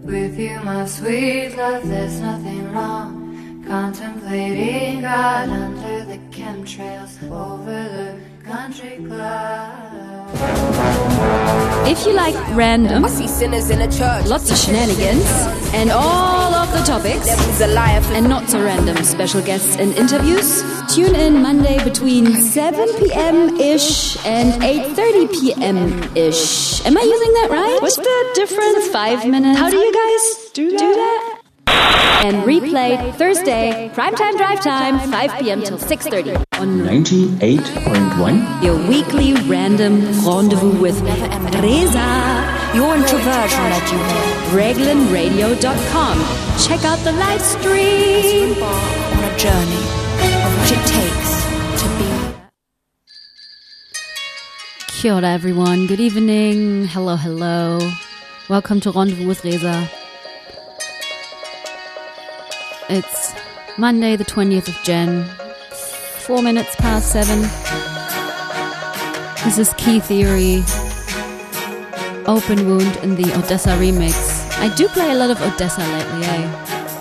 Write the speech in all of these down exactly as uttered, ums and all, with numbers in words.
With you, my sweet love, there's nothing wrong. Contemplating God under the chemtrails over the country club. If you like random, lots of shenanigans, and all of the topics, and not so random special guests and interviews, tune in Monday between seven p.m.-ish and eight thirty p.m.-ish. Am I using that right? What's the difference? Five minutes? How do you guys do that? Do that? And replay Thursday, primetime drive time, five p.m. till six thirty. On ninety-eight point one. Your weekly random rendezvous with Reza. Your introversion led you here. Reglan Radio dot com. Check out the live stream. On a journey of what it takes to be. Kia ora, everyone. Good evening. Hello, hello. Welcome to Rendezvous with Reza. It's Monday, the twentieth of Jan. Four minutes past seven. This is Key Theory. Open Wound in the Odessa remix. I do play a lot of Odessa lately, eh?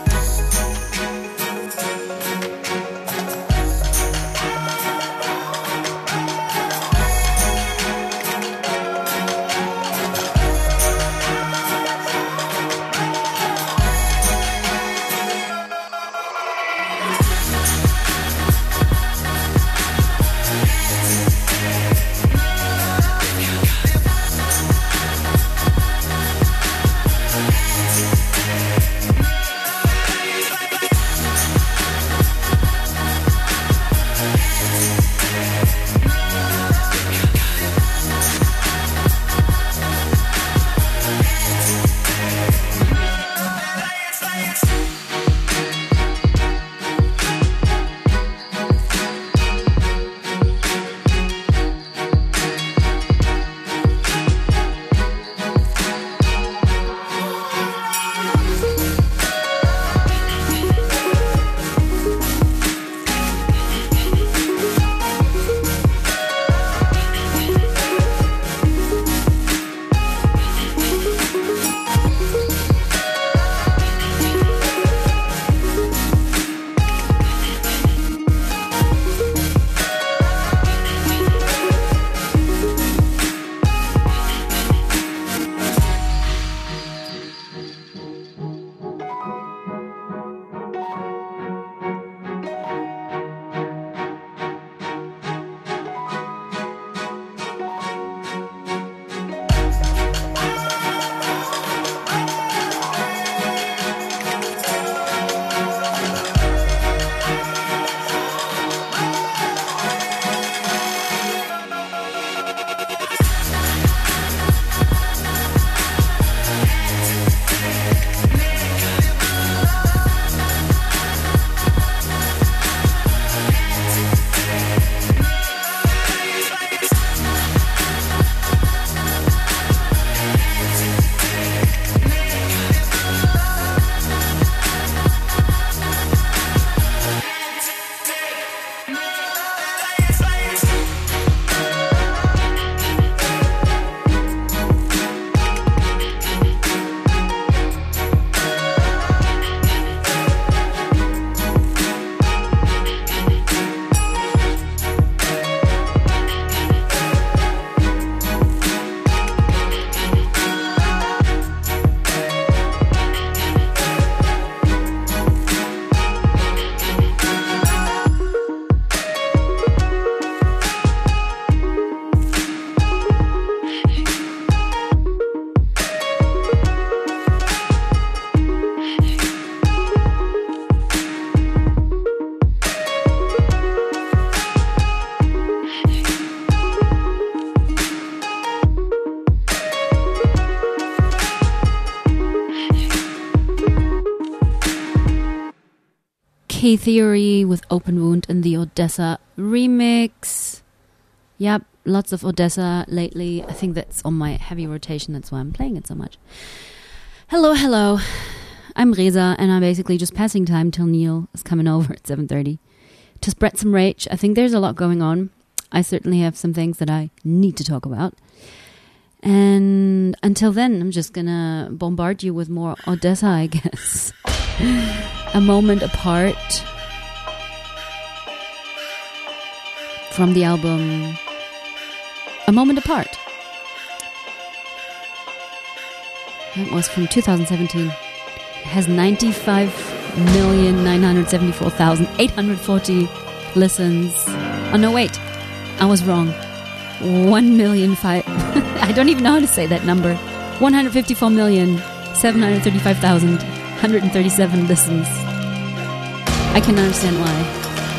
Key Theory with Open Wound in the Odessa remix. Yep, lots of Odessa lately. I think that's on my heavy rotation. That's why I'm playing it so much. Hello, hello. I'm Reza, and I'm basically just passing time till Neil is coming over at seven thirty to spread some rage. I think there's a lot going on. I certainly have some things that I need to talk about. And until then, I'm just gonna bombard you with more Odessa, I guess. A Moment Apart from the album A Moment Apart. That was from two thousand seventeen. It has ninety-five million nine hundred seventy-four thousand eight hundred forty listens. Oh no, wait. I was wrong. one million five... I don't even know how to say that number. one hundred fifty-four million seven hundred thirty-five thousand one hundred thirty-seven listens. I can understand why.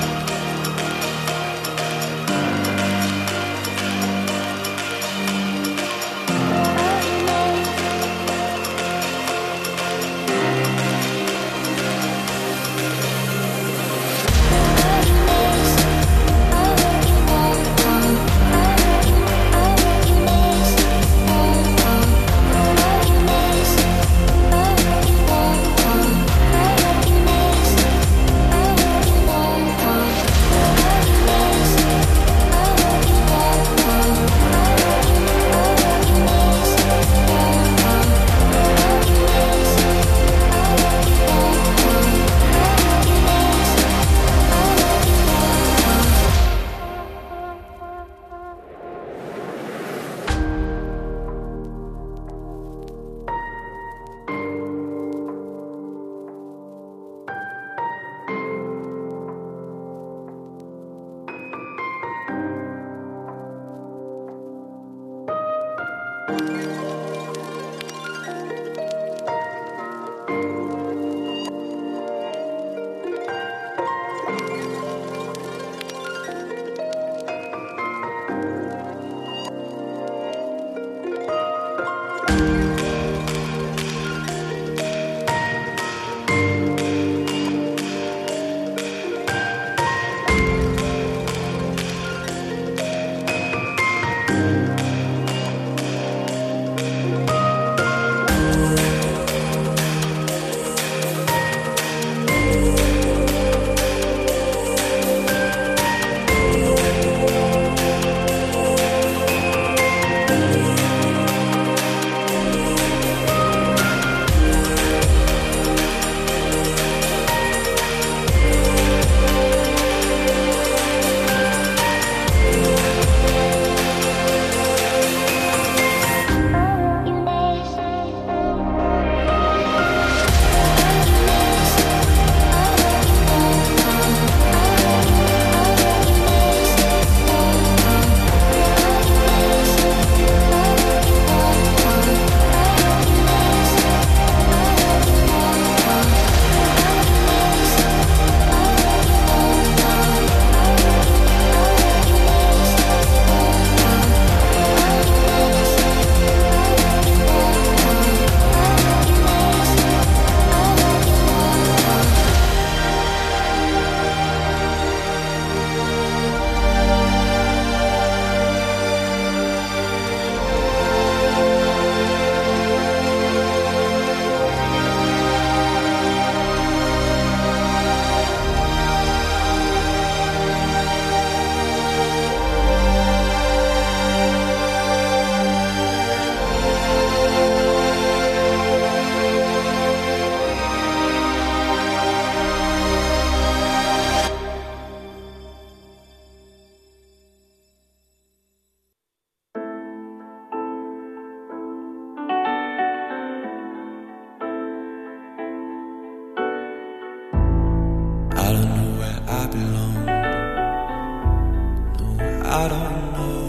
I don't know,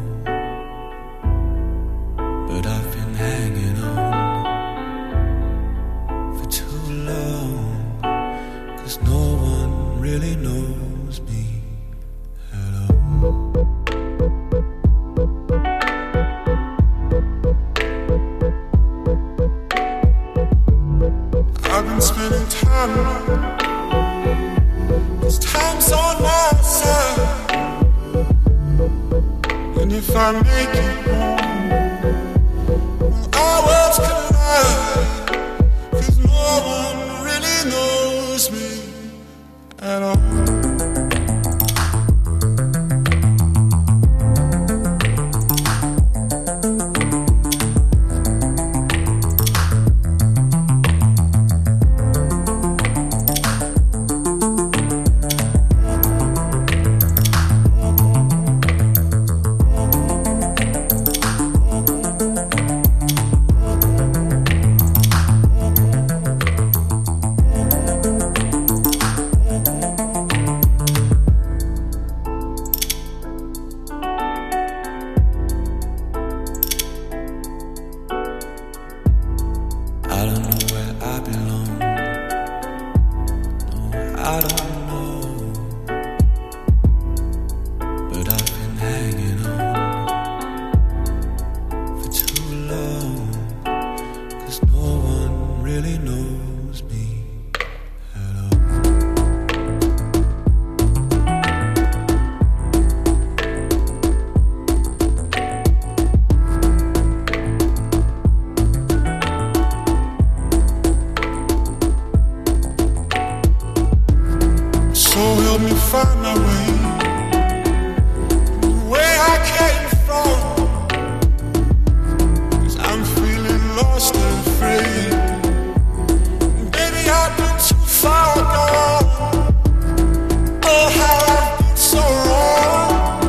but I've been hanging on for too long, 'cause no one really knows me at all. I've been spending time, this time's on my side. And if I make it home, our worlds collide, 'cause no one really knows me at all. really knows me at all. So help me find my way, the way I came from, 'cause I'm feeling lost and afraid. Baby, I've been too far gone. Oh, how I've been so wrong.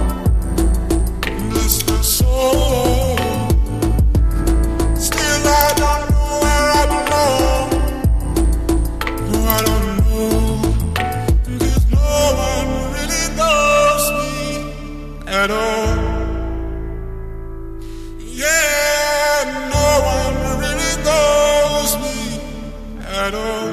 This is so long. Still I don't know where I belong. No, I don't know. At all. Yeah, no one really knows me at all.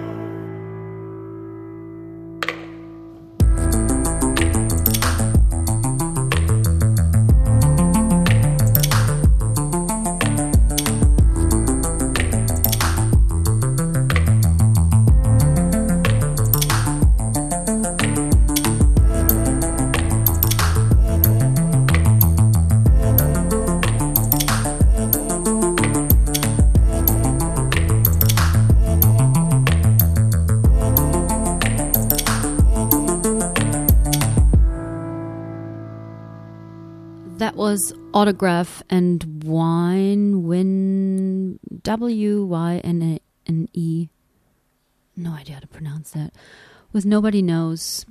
That was Autograph and Wine, Win, W Y N N E. No idea how to pronounce that. With Nobody Knows.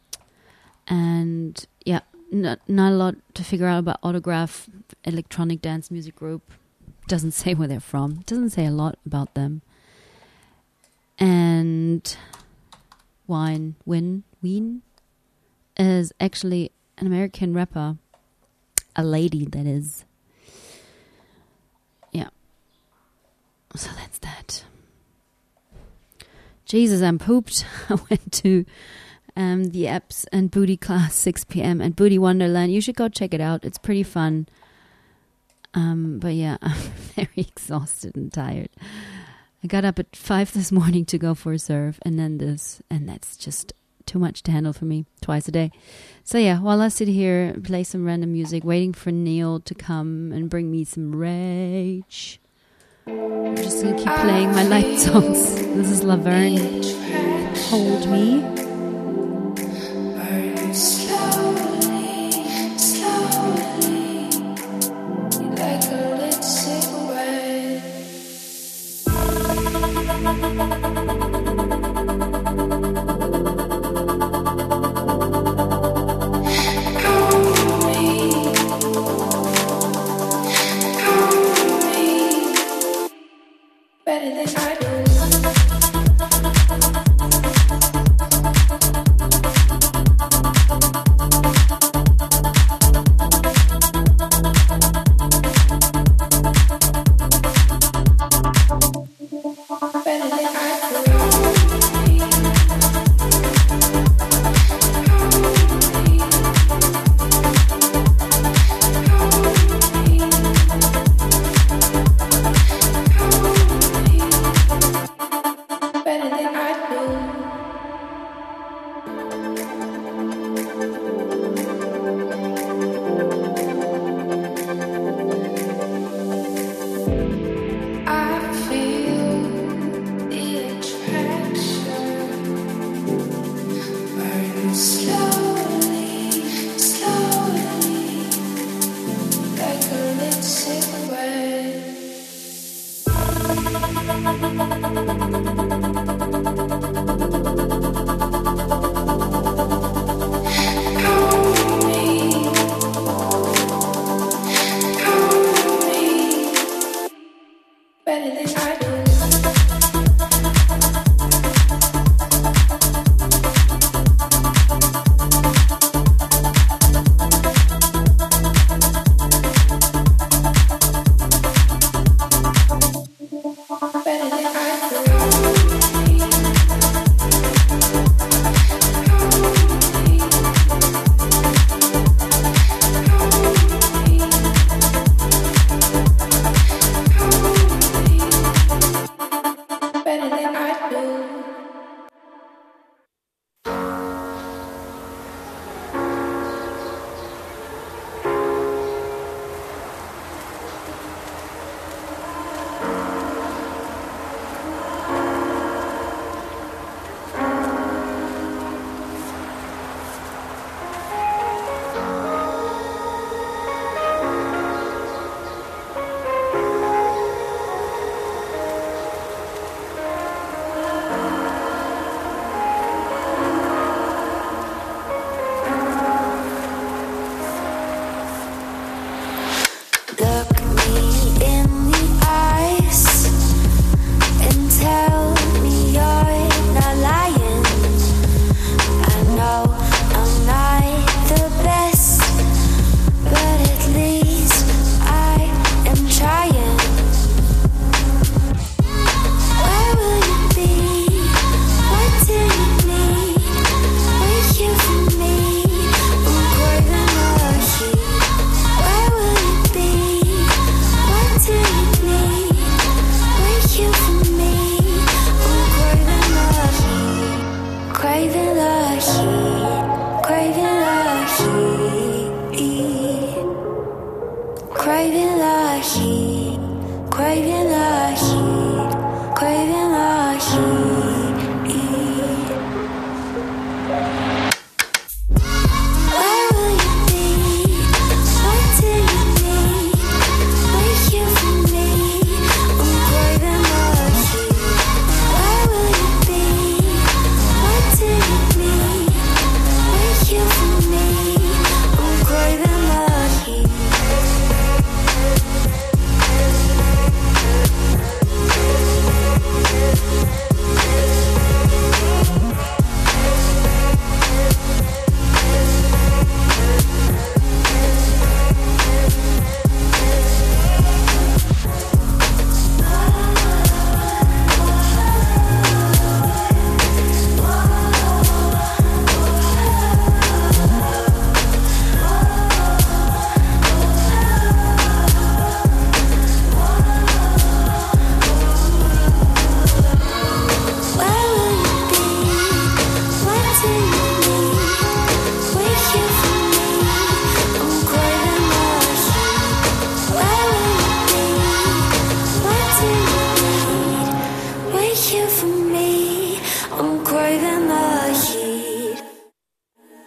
And yeah, not, not a lot to figure out about Autograph, electronic dance music group. Doesn't say where they're from. Doesn't say a lot about them. And Wine, Win, Ween is actually an American rapper. A lady, that is. Yeah. So that's that. Jesus, I'm pooped. I went to um, the Apps and Booty class, six p.m. at Booty Wonderland. You should go check it out. It's pretty fun. Um, but yeah, I'm very exhausted and tired. I got up at five this morning to go for a surf, and then this, and that's just too much to handle for me twice a day. So yeah, while I sit here, play some random music, waiting for Neil to come and bring me some rage, I'm just gonna keep playing my light songs. This is Laverne, Hold Me.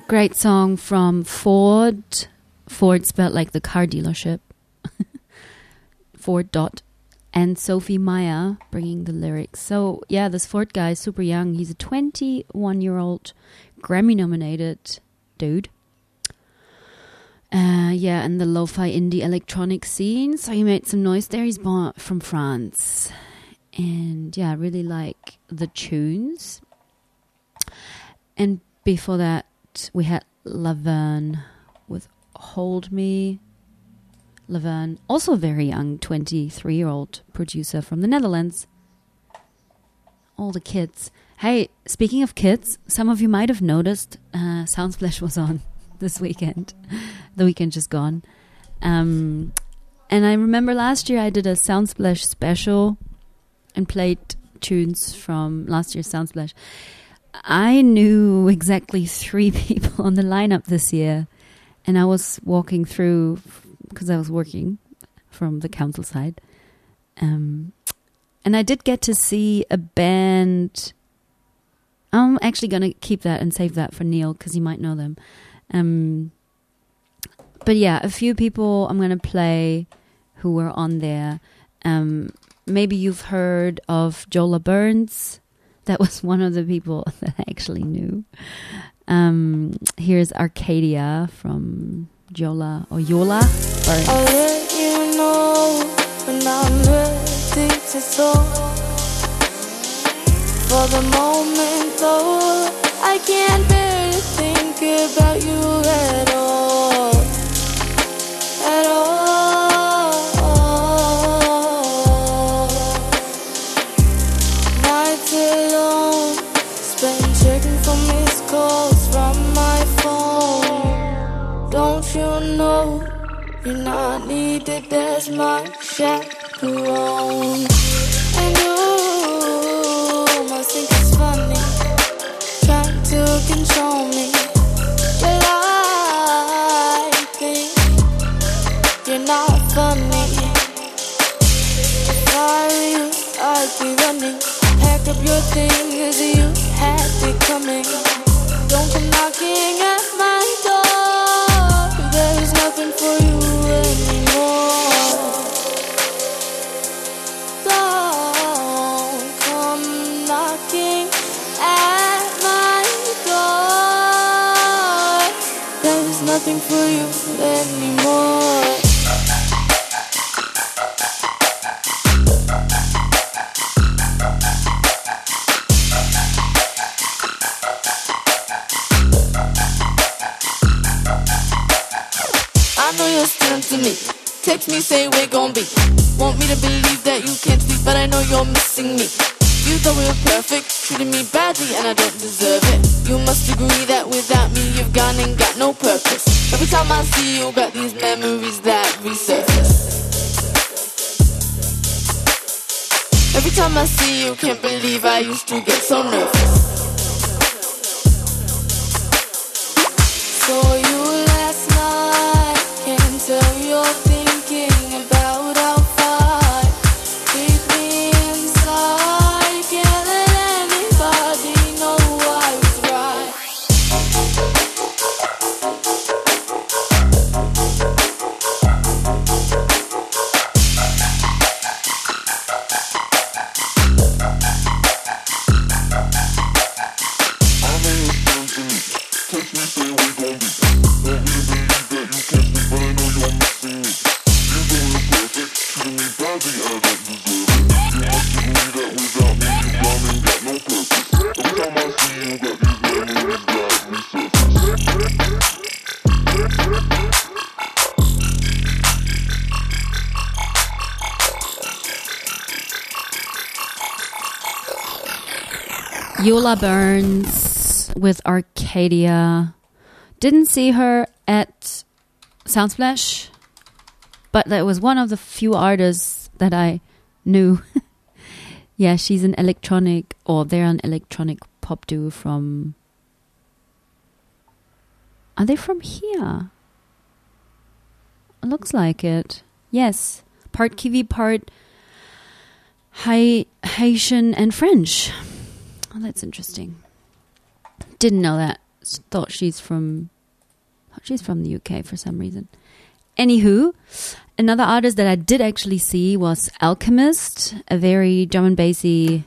Great song from Ford. Ford spelled like the car dealership. Ford dot. And Sophie Meyer bringing the lyrics. So, yeah, this Ford guy is super young. He's a twenty-one-year-old Grammy-nominated dude. Uh, yeah, in the lo-fi indie electronic scene. So he made some noise there. He's born from France. And, yeah, I really like the tunes. And before that, we had Laverne with Hold Me. Laverne, also a very young twenty-three-year-old producer from the Netherlands. All the kids. Hey, speaking of kids, some of you might have noticed uh, Soundsplash was on this weekend. The weekend just gone. Um, and I remember last year I did a Soundsplash special and played tunes from last year's Soundsplash. I knew exactly three people on the lineup this year. And I was walking through... because I was working from the council side. Um, and I did get to see a band. I'm actually going to keep that and save that for Neil because he might know them. Um, but yeah, a few people I'm going to play who were on there. Um, maybe you've heard of Jola Burns. That was one of the people that I actually knew. Um, here's Arcadia from... Jola or Yola. Burns. I'll let you know when I'm ready to talk. For the moment though, I can't bear to think about you at all. At all. Nights alone, spent checking for missed calls from my phone. Don't you know you're not needed as my chaperone? And you must think it's funny, trying to control me. But I think you're not funny. If I were you, I'd be running. Pack up your things, you had it coming. Don't come knocking at my door. There's nothing for you anymore. Don't come knocking at my door. There's nothing for you anymore. I know you're still to me. Text me, say we're gon' be. Want me to believe that you can't speak, but I know you're missing me. You thought we were perfect, treating me badly, and I don't deserve it. You must agree that without me, you've gone and got no purpose. Every time I see you, got these memories that resurface. Every time I see you, can't believe I used to get so nervous. So you last night, can't tell you're thinking about how far. Keep me inside, can't let anybody know I was right. I know you're still to me. Text me, say we gon' be. Want me to believe that you can't speak, but I know you're missing me. You thought we were perfect, treating me badly, and I don't deserve it. You must agree that without me, you've gone and got no purpose. Every time I see you, got these memories that resurface. Yola Burns with Arcadia. Didn't see her at Soundsplash, but that was one of the few artists that I knew. Yeah, she's an electronic, or they're an electronic pop duo from... Are they from here? Looks like it. Yes. Part Kiwi, part Hai- Haitian and French. Oh, that's interesting. Didn't know that. thought she's from she's from the U K for some reason. Anywho, another artist that I did actually see was Alchemist, a very drum and bassy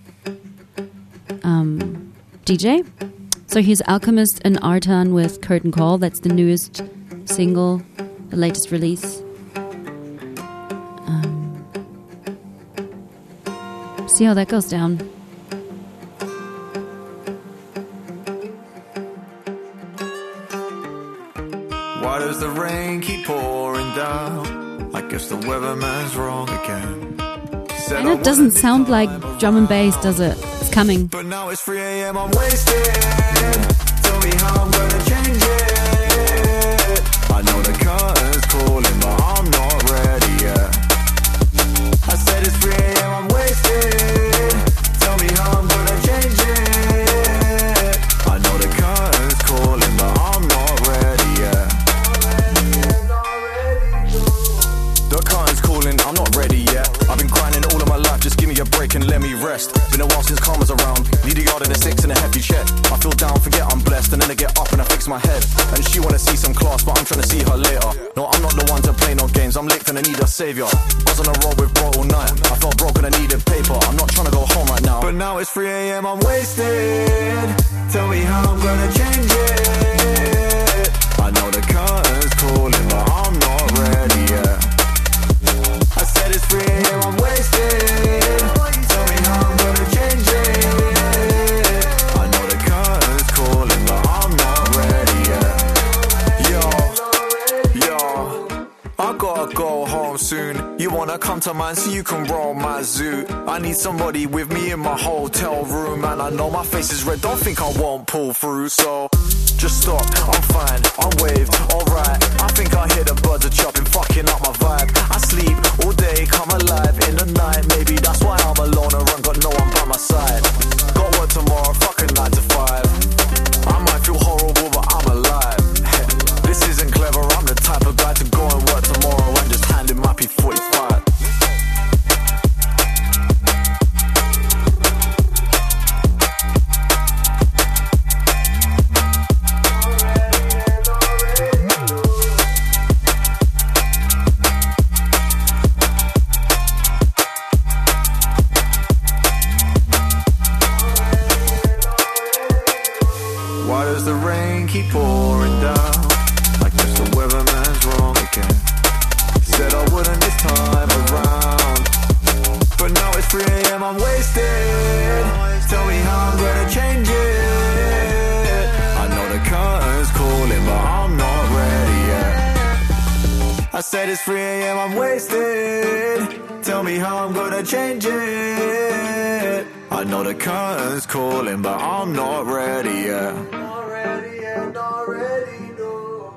um, D J. So here's Alchemist and Artan with Curtain Call. That's the newest single, the latest release. Um, see how that goes down. Why does the rain keep pouring down? I guess the weatherman's wrong again. And it doesn't sound like drum and bass, does it? It's coming. But now it's three a.m. I'm wasted. Tell me how I'm gonna change it. I know the curtain's calling, but I'm not ready yet. I said it's three a.m. I'm wasted. Tell me how I'm gonna change it. I know the curtain's calling, but I'm not ready yet. The curtain's calling, I'm not ready yet. I've been grinding all of my life, just give me a break and let me rest. Been a while since karma's around. Need a yard and a six and a hefty check. I feel down, forget I'm blessed, and then I get up and I fix my head. And she wanna see some class, but I'm trying to see her later. No, I'm not the one to play no games, I'm late and I need a savior. I was on a road with bro all night. I felt broke and I needed paper. I'm not trying to go home right now. But now it's three a.m. I'm wasted. Tell me how I'm gonna change it. I know the curtain's calling, but I'm not ready yet. I said it's three a.m. I'm wasted. Tell me how I'm gonna change it. I know the curtain's calling, but I'm not ready yet. Yo, yo, I gotta go home soon. You wanna come to mine so you can roll my zoo. I need somebody with me in my hotel room, and I know my face is red, don't think I won't pull through. So just stop, I'm fine, I'm waved, alright. I think I hear the birds are chopping, fucking up my vibe. I sleep all day, come alive in the night. Maybe that's why I'm alone and run, got no one by my side. Got work tomorrow, fucking nine to five. I might feel horrible, but I'm alive. This isn't clever, I'm the type of guy to go and work tomorrow and just hand in my P forty-five. Why does the rain keep pouring down? I guess the weatherman's wrong again. Said I wouldn't this time around. But now it's three a.m. I'm wasted. Tell me how I'm gonna change it. I know the curtain's calling, but I'm not ready yet. I said it's three a.m. I'm wasted. Tell me how I'm gonna change it. I know the curtain's calling, but I'm not ready yet. Not ready yet, not ready, no.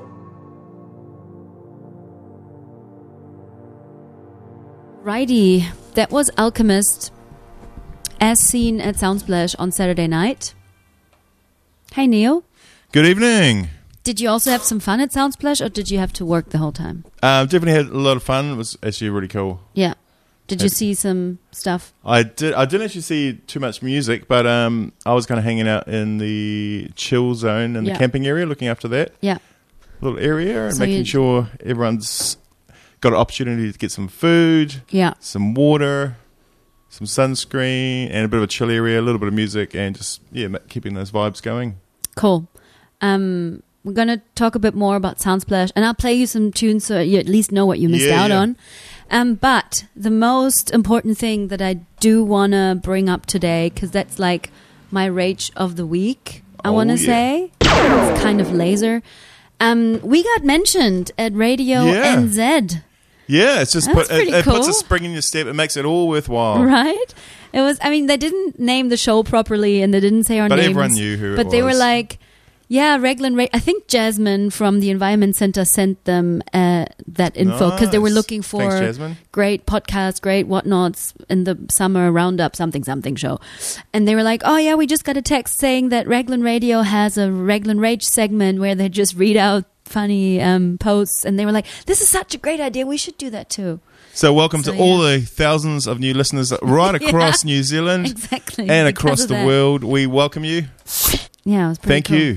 Righty, that was Alchemist, as seen at Soundsplash on Saturday night. Hey Neil. Good evening. Did you also have some fun at Soundsplash, or did you have to work the whole time? Um, definitely had a lot of fun. It was actually really cool. Yeah. Did you see some stuff? I did. I didn't actually see too much music, but um, I was kind of hanging out in the chill zone in yeah. the camping area, looking after that yeah. little area and so making sure everyone's got an opportunity to get some food, yeah. some water, some sunscreen, and a bit of a chill area, a little bit of music, and just yeah, keeping those vibes going. Cool. Um, we're going to talk a bit more about Soundsplash, and I'll play you some tunes so you at least know what you missed yeah, out yeah. on. Um, but the most important thing that I do want to bring up today, because that's like my rage of the week, I oh, want to yeah. say. It's kind of laser. Um, we got mentioned at Radio Yeah. N Z. Yeah, it's just That's put, it, pretty it puts a cool. spring in your step. It makes it all worthwhile. Right? It was, I mean, they didn't name the show properly and they didn't say our But names. everyone knew who it But they were was. like, yeah, Reglan Ra- I think Jasmine from the Environment Center sent them uh, that info because they were Nice. looking for Thanks, Jasmine. great podcasts, great whatnots in the summer roundup, something, something show. And they were like, oh, yeah, we just got a text saying that Reglan Radio has a Reglan Rage segment where they just read out funny um, posts. And they were like, this is such a great idea. We should do that too. So welcome So, to all yeah. the thousands of new listeners right across Yeah, New Zealand exactly. and Because across of the that. world. We welcome you. Yeah, it was pretty Thank cool. you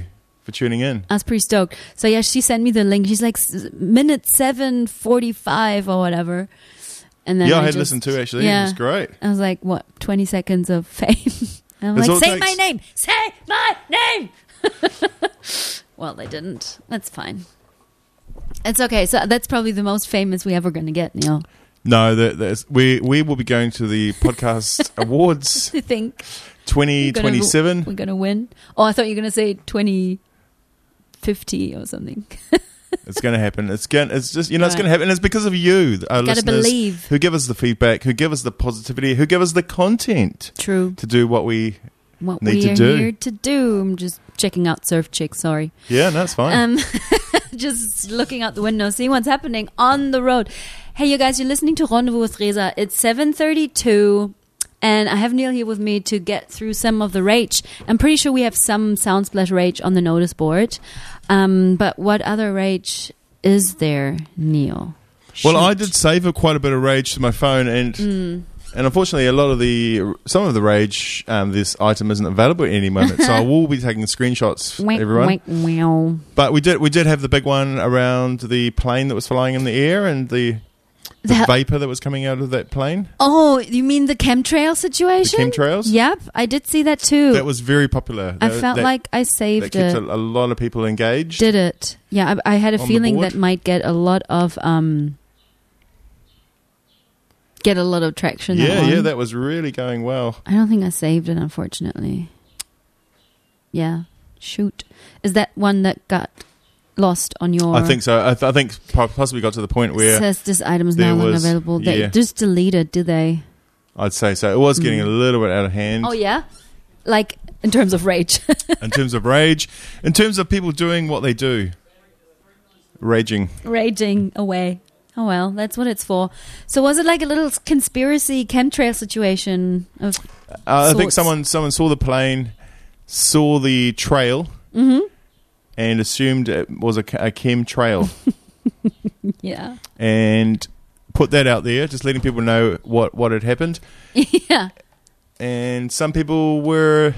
for tuning in. I was pretty stoked. So yeah, she sent me the link. She's like s- minute seven forty-five or whatever. And then yeah, I, I had just, listened to actually. Yeah, it was great. I was like, what, twenty seconds of fame? And I'm That's all like, it say my takes. name, say my name. Well, they didn't. That's fine. It's okay. So that's probably the most famous we ever going to get, Neil. No, that, that's, we we will be going to the podcast awards You think twenty twenty-seven. we're going to win? Oh, I thought you were going to say twenty fifty or something. It's going to happen. It's going. It's just you know. It's Right. going to happen. It's because of you, our Gotta listeners, believe. who give us the feedback, who give us the positivity, who give us the content True. to do what we. What Need we to are do. here to do. I'm just checking out Surf Chick. Sorry. Yeah, no, it's fine. Um, just looking out the window, seeing what's happening on the road. Hey, you guys, you're listening to Rendezvous with Reza. It's seven thirty-two, and I have Neil here with me to get through some of the rage. I'm pretty sure we have some Soundsplash rage on the notice board. Um, but what other rage is there, Neil? well, I Shoot. did save quite a bit of rage to my phone, and Mm. and unfortunately, a lot of the some of the rage, um, this item isn't available at any moment. So I will be taking screenshots, Wink, everyone. wink, wow. But we did we did have the big one around the plane that was flying in the air and the. The That- vapor that was coming out of that plane. Oh, you mean the chemtrail situation? The chemtrails? Yep, I did see that too. That was very popular. I That- felt that- like I that saved kept it. a, a lot of people engaged. Did it? Yeah, I, I had a On the feeling board? that might get a lot of um, get a lot of traction. yeah, that yeah, one. that was really going well. I don't think I saved it, unfortunately. Yeah, shoot. Is that one that got lost on your? I think so. I, th- I think po- possibly got to the point where says this item is there no longer was- available. They yeah. just deleted, do they? I'd say so. It was getting a little bit out of hand Oh yeah, like in terms of rage. in terms of rage, in terms of people doing what they do, raging. Raging away. Oh well, that's what it's for. So was it like a little conspiracy chemtrail situation? Of Uh, I think sorts? someone someone saw the plane, saw the trail, Mm-hmm. and assumed it was a, ch- a chem trail. Yeah, and put that out there, just letting people know what, what had happened. yeah. And some people were,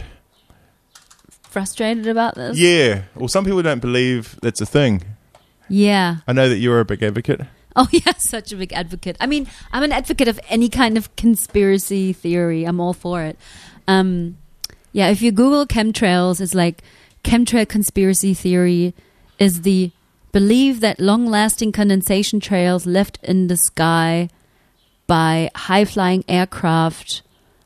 Frustrated about this. yeah, well, some people don't believe that's a thing. Yeah. I know that you're a big advocate. Oh yeah, such a big advocate. I mean, I'm an advocate of any kind of conspiracy theory. I'm all for it. Um, yeah, if you Google chemtrails, it's like chemtrail conspiracy theory is the belief that long-lasting condensation trails left in the sky by high-flying aircraft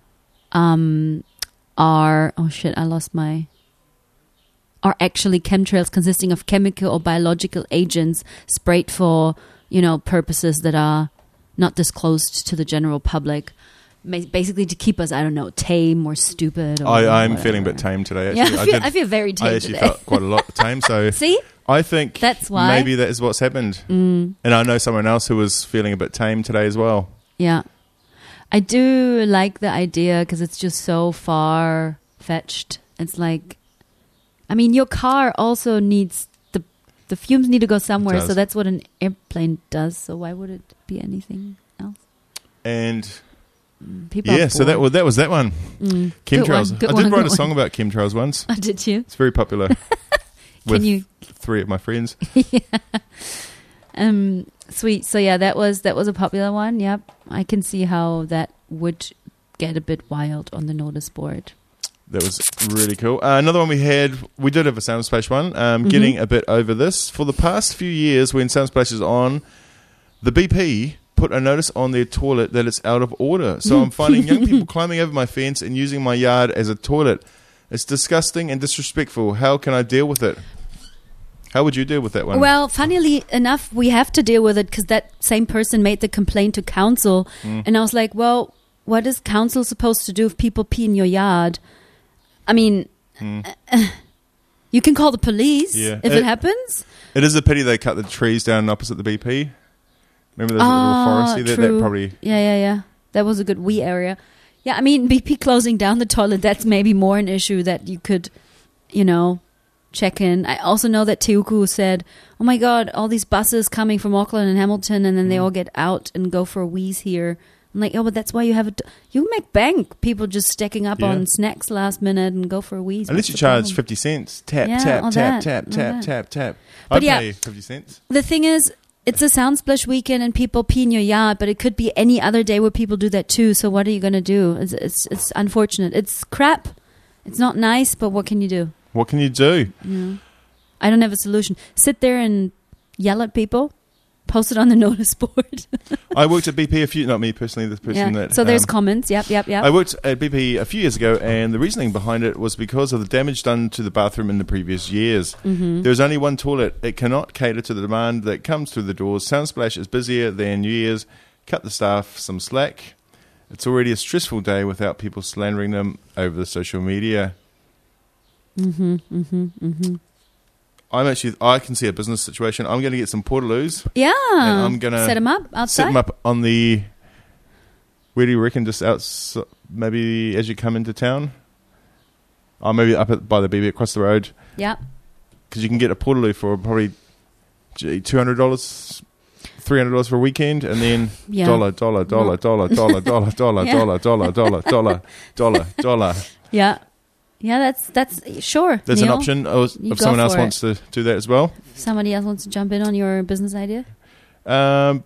um, are oh shit, I lost my are actually chemtrails consisting of chemical or biological agents sprayed for, you know, purposes that are not disclosed to the general public. Ma- Basically to keep us, I don't know, tame or stupid. Or I, I'm whatever. feeling a bit tame today. Yeah, Actually. I feel, did- I feel very tame I actually today. felt quite a lot tame. So See? I think That's why. maybe that is what's happened. Mm. And I know someone else who was feeling a bit tame today as well. Yeah. I do like the idea because it's just so far-fetched. It's like, I mean, your car also needs, the the fumes need to go somewhere, does. so that's what an airplane does. So why would it be anything else? And People yeah, are so that bored. was that was that one. Mm. Good Chemtrails. one, good I one, did write good a song one. about chemtrails once. Oh, did you? It's very popular. with Can you? three of my friends. Um, sweet. So yeah, that was that was a popular one. Yep, I can see how that would get a bit wild on the notice board. That was really cool. Uh, another one we had, we did have a Soundsplash one, um, Mm-hmm. getting a bit over this. For the past few years, when Soundsplash is on, the B P put a notice on their toilet that it's out of order. So I'm finding young people climbing over my fence and using my yard as a toilet. It's disgusting and disrespectful. How can I deal with it? How would you deal with that one? Well, funnily enough, we have to deal with it because that same person made the complaint to council, Mm. and I was like, well, what is council supposed to do if people pee in your yard? I mean, uh, you can call the police Yeah. if It- it happens. it is a pity they cut the trees down opposite the B P. Remember those little Ah, foresty? That, that true. probably... Yeah, yeah, yeah. That was a good wee area. Yeah, I mean, B P closing down the toilet, that's maybe more an issue that you could, you know, check in. I also know that Teuku said, oh my God, all these buses coming from Auckland and Hamilton, and then they all get out and go for a wheeze here. I'm like, oh, but that's why you have a... Do- you make bank. People just stacking up Yeah. on snacks last minute and go for a wheeze. Unless What's you the charge problem? fifty cents. Tap, Yeah, tap, all tap, that, tap, all tap, that. tap, tap. But I'd yeah. pay fifty cents. The thing is, it's a Soundsplash weekend and people pee in your yard, but it could be any other day where people do that too. So what are you going to do? It's, it's it's unfortunate. It's crap. It's not nice, but what can you do? What can you do? Yeah. I don't have a solution. Sit there and yell at people. Post it on the notice board. I worked at B P a few... Not me personally, this person Yeah. that... So there's um, comments. Yep, yep, yep. I worked at B P a few years ago, and the reasoning behind it was because of the damage done to the bathroom in the previous years. Mm-hmm. There's only one toilet. It cannot cater to the demand that comes through the doors. Soundsplash is busier than New Year's. Cut the staff some slack. It's already a stressful day without people slandering them over the social media. Mm-hmm, mm-hmm, mm-hmm. I'm actually... I can see a business situation. I'm going to get some portaloos. Yeah. And I'm gonna set them up Set outside. them up on the... Where do you reckon? Just outside... Maybe as you come into town? Or maybe up at, by the B B across the road. Yeah. Because you can get a portaloo for probably gee, two hundred dollars, three hundred dollars for a weekend, and then Yeah. dollar, dollar, dollar, dollar, dollar, dollar, dollar, Yeah. dollar, dollar, dollar, dollar, dollar, dollar. Yeah. Yeah, that's that's sure. There's Neil, an option. Oh, you if go someone else for it. wants to do that as well. If somebody else wants to jump in on your business idea. Um,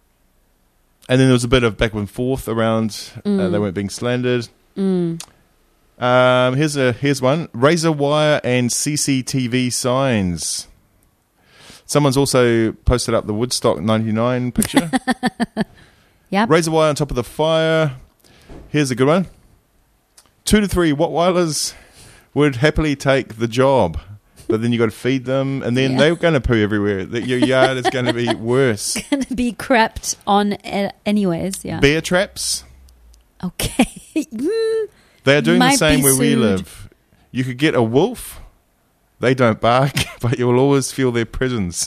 and then there was a bit of back and forth around uh, Mm. they weren't being slandered. Mm. Um, here's a here's one: razor wire and C C T V signs. Someone's also posted up the Woodstock ninety-nine picture. Yep. Razor wire on top of the fire. Here's a good one: two to three Rottweilers would happily take the job, but then you got to feed them, and then Yeah. they're going to poo everywhere. That your yard is going to be worse. Gonna be crapped on uh, anyways. Yeah. Bear traps. Okay. Mm. They are doing the Might same be where we sued. live. You could get a wolf. They don't bark, but you'll always feel their presence.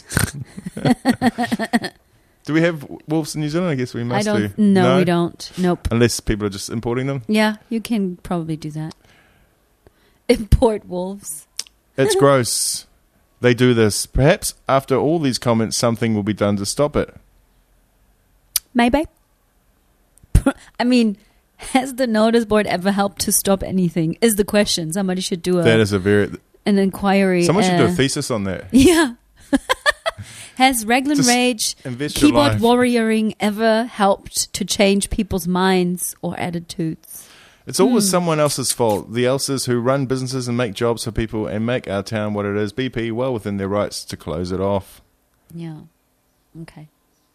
Do we have wolves in New Zealand? I guess we I must don't. do. No, we don't. Nope. Unless people are just importing them. Yeah, you can probably do that. Import wolves. It's gross. They do this. Perhaps after all these comments, something will be done to stop it. Maybe. I mean, has the notice board ever helped to stop anything? Is the question. Somebody should do a That is a very... an inquiry. Someone should do uh, a thesis on that. Yeah. Has Raglan Just Rage invest your keyboard life. warrioring ever helped to change people's minds or attitudes? It's always Hmm. someone else's fault. The else's who run businesses and make jobs for people and make our town what it is. B P well within their rights to close it off. Yeah. Okay.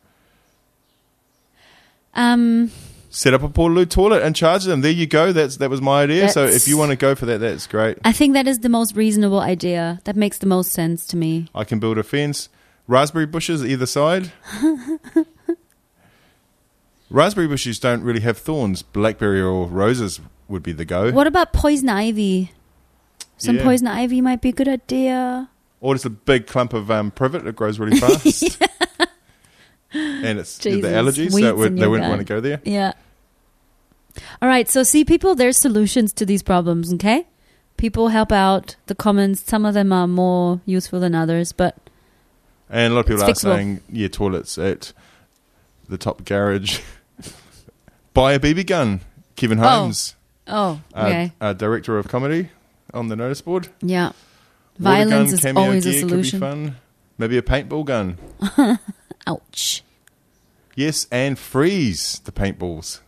Um. Set up a Portaloo toilet and charge them. There you go. That's that was my idea. So That's- if you want to go for that, that's great. I think that is the most reasonable idea. That makes the most sense to me. I can build a fence. Raspberry bushes either side. Raspberry bushes don't really have thorns. Blackberry or roses would be the go. What about poison ivy? Some Yeah. poison ivy might be a good idea. Or just a big clump of um, privet that grows really fast. And it's Jesus, the allergies, so weeds it would, in they your wouldn't gut. want to go there. Yeah. All right. So, see, people, there's solutions to these problems, okay? People help out. The comments, some of them are more useful than others, but And a lot of people are It's fixable. saying, yeah, toilets at the top garage. Buy a B B gun. Kevin Oh, Holmes, oh, uh, okay. uh, director of comedy on the notice board. Yeah. Water Violence gun, is cameo always a gear solution. Could be fun. Maybe a paintball gun. Ouch. Yes, and freeze the paintballs.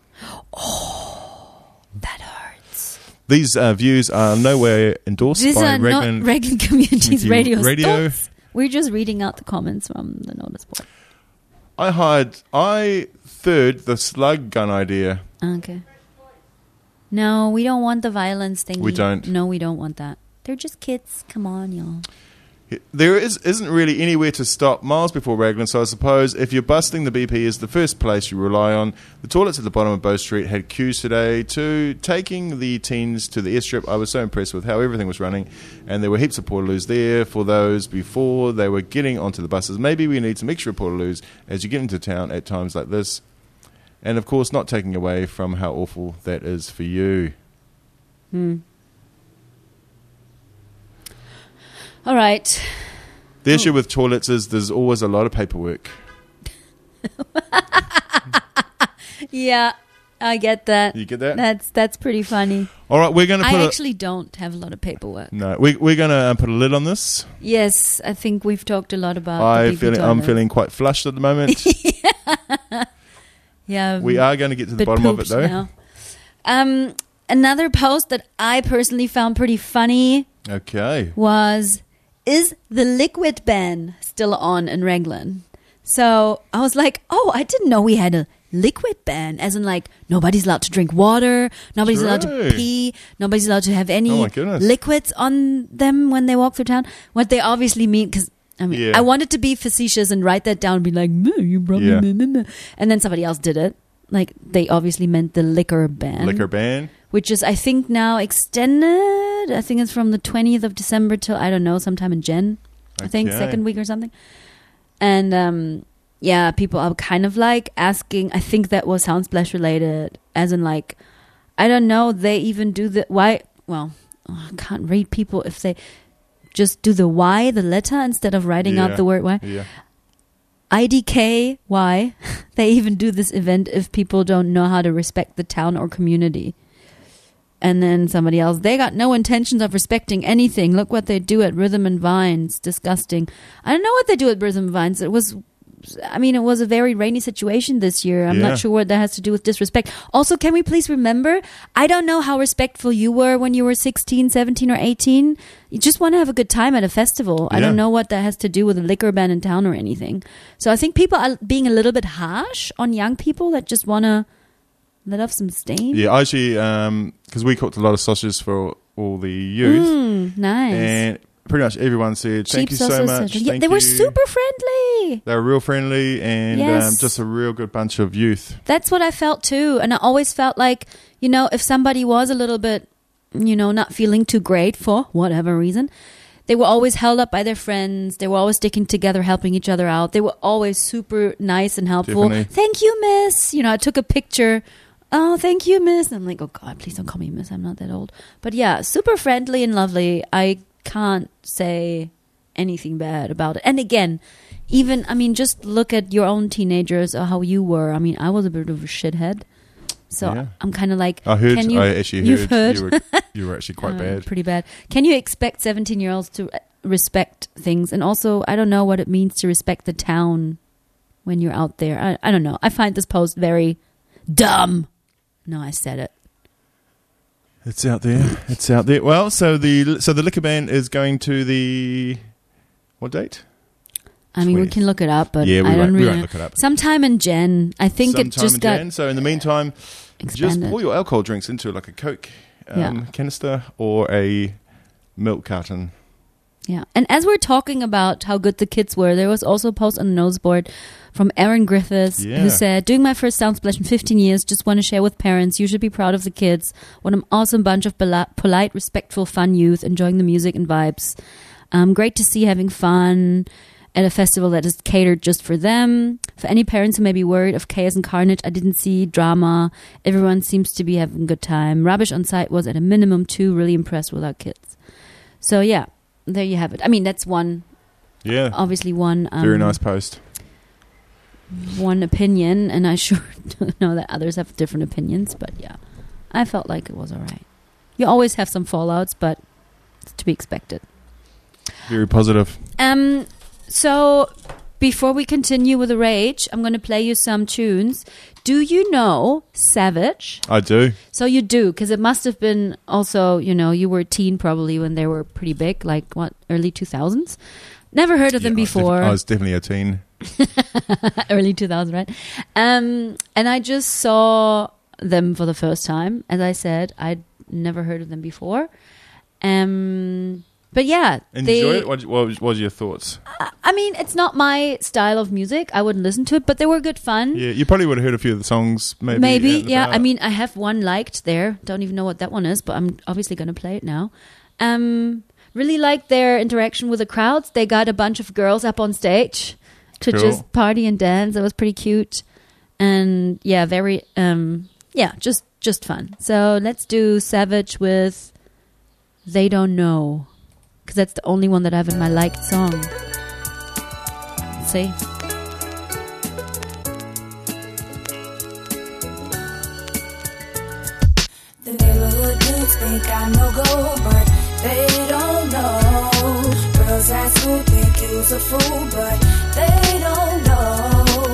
That hurts. These uh, views are nowhere endorsed These by are Raglan. not Raglan Communities Community Radio. Radio. Thoughts. We're just reading out the comments from the notice board. I hired. I third the slug gun idea. Okay. No, we don't want the violence thing. We don't. No, we don't want that. They're just kids. Come on, y'all. There is, isn't really anywhere to stop miles before Raglan, so I suppose if you're busting, the B P is the first place you rely on. The toilets at the bottom of Bow Street had queues today too. Taking the teens to the airstrip, I was so impressed with how everything was running, and there were heaps of portaloos there for those before they were getting onto the buses. Maybe we need some extra portaloos as you get into town at times like this. And of course, not taking away from how awful that is for you. Hmm. All right. The Oh. issue with toilets is there's always a lot of paperwork. Yeah, I get that. You get that? That's that's pretty funny. All right, we're going to put I a- actually don't have a lot of paperwork. No, we, we're going to uh, put a lid on this. Yes, I think we've talked a lot about the I B P feeling, I'm toilet. feeling quite flushed at the moment. Yeah, We are going to get to the bit bottom of it, pooped though. now. Um, another post that I personally found pretty funny Okay. was, is the liquid ban still on in Raglan? So I was like, oh, I didn't know we had a liquid ban, as in like nobody's allowed to drink water, nobody's allowed to True. pee, nobody's allowed to have Oh any my goodness. liquids on them when they walk through town. What they obviously mean, because I mean, Yeah. I wanted to be facetious and write that down and be like, "Meh, you probably, Yeah. meh, meh, meh." And then somebody else did it. Like they obviously meant the liquor ban, Liquor ban. which is I think now extended. I think it's from the twentieth of December till I don't know, sometime in Jan. I think Okay. second week or something. And um, yeah, people are kind of like asking. I think that was Soundsplash related, as in like, I don't know. They even do the why. Well, oh, I can't read people if they just do the Y, the letter, instead of writing Yeah. out the word Y. Yeah. I D K Y. They even do this event if people don't know how to respect the town or community. And then somebody else, they got no intentions of respecting anything. Look what they do at Rhythm and Vines. Disgusting. I don't know what they do at Rhythm and Vines. It was, I mean, it was a very rainy situation this year. I'm Yeah. not sure what that has to do with disrespect. Also, can we please remember, I don't know how respectful you were when you were sixteen, seventeen, or eighteen. You just want to have a good time at a festival. I Yeah. don't know what that has to do with a liquor ban in town or anything. So I think people are being a little bit harsh on young people that just want to let off some steam. Yeah, I actually, because we cooked a lot of sausages for all the youth. Mm, nice. And pretty much everyone said, thank Cheap you so sausage much. surgery. Yeah, Thank they were you." super friendly. They were real friendly and Yes. um, just a real good bunch of youth. That's what I felt too. And I always felt like, you know, if somebody was a little bit, you know, not feeling too great for whatever reason, they were always held up by their friends. They were always sticking together, helping each other out. They were always super nice and helpful. Definitely. Thank you, miss. You know, I took a picture. Oh, thank you, miss. I'm like, oh, God, please don't call me miss. I'm not that old. But yeah, super friendly and lovely. I can't say anything bad about it. And again, even, I mean, just look at your own teenagers or how you were. I mean, I was a bit of a shithead. So Yeah. I'm kind of like, I heard, can you, I actually you've heard, heard? You, were, you were actually quite Uh, bad. Pretty bad. Can you expect seventeen-year-olds to uh, respect things? And also, I don't know what it means to respect the town when you're out there. I, I don't know. I find this post very dumb. No, I said it. It's out there. It's out there. Well, so the so the liquor ban is going to the what date? I mean, we twentieth. can look it up, but Yeah, we I don't won't- we really won't know. look it up. Sometime in Jan. I think it Sometime just in got Jan. So in the meantime, just expanded. pour your alcohol drinks into like a Coke um, Yeah. canister or a milk carton. Yeah. And as we're talking about how good the kids were, there was also a post on the Noseboard from Aaron Griffiths Yeah. who said, doing my first Soundsplash in fifteen years, just want to share with parents, you should be proud of the kids. What an awesome bunch of bela- polite, respectful, fun youth, enjoying the music and vibes. Um, great to see having fun at a festival that is catered just for them. For any parents who may be worried of chaos and carnage, I didn't see drama. Everyone seems to be having a good time. Rubbish on site was at a minimum too. Really impressed with our kids. So yeah, there you have it. I mean, that's one, Yeah, obviously one. Um, very nice post. One opinion, and I sure know that others have different opinions, but yeah, I felt like it was all right. You always have some fallouts, but it's to be expected. Very positive. Um, so before we continue with the rage, I'm going to play you some tunes. Do you know Savage? I do. So you do, because it must have been also, you know, you were a teen probably when they were pretty big, like what, early two thousands? Never heard of them Yeah, I was defi- before. I was definitely a teen. Early two thousands, right? Um, and I just saw them for the first time. As I said, I'd never heard of them before. Um, but yeah, Enjoy they, it? What, what, was- what was your thoughts? I mean, it's not my style of music. I wouldn't listen to it, but they were good fun. Yeah, you probably would have heard a few of the songs. Maybe. Maybe, out and yeah. about. I mean, I have one liked there. Don't even know what that one is, but I'm obviously going to play it now. Um, really liked their interaction with the crowds. They got a bunch of girls up on stage to Cool. just party and dance. It was pretty cute. And yeah, very, um, yeah, just, just fun. So let's do Savage with They Don't Know, because that's the only one that I have in my liked song. Let's see. think I'm no go, but they don't know. Girls ask who think you's a fool, but they don't know.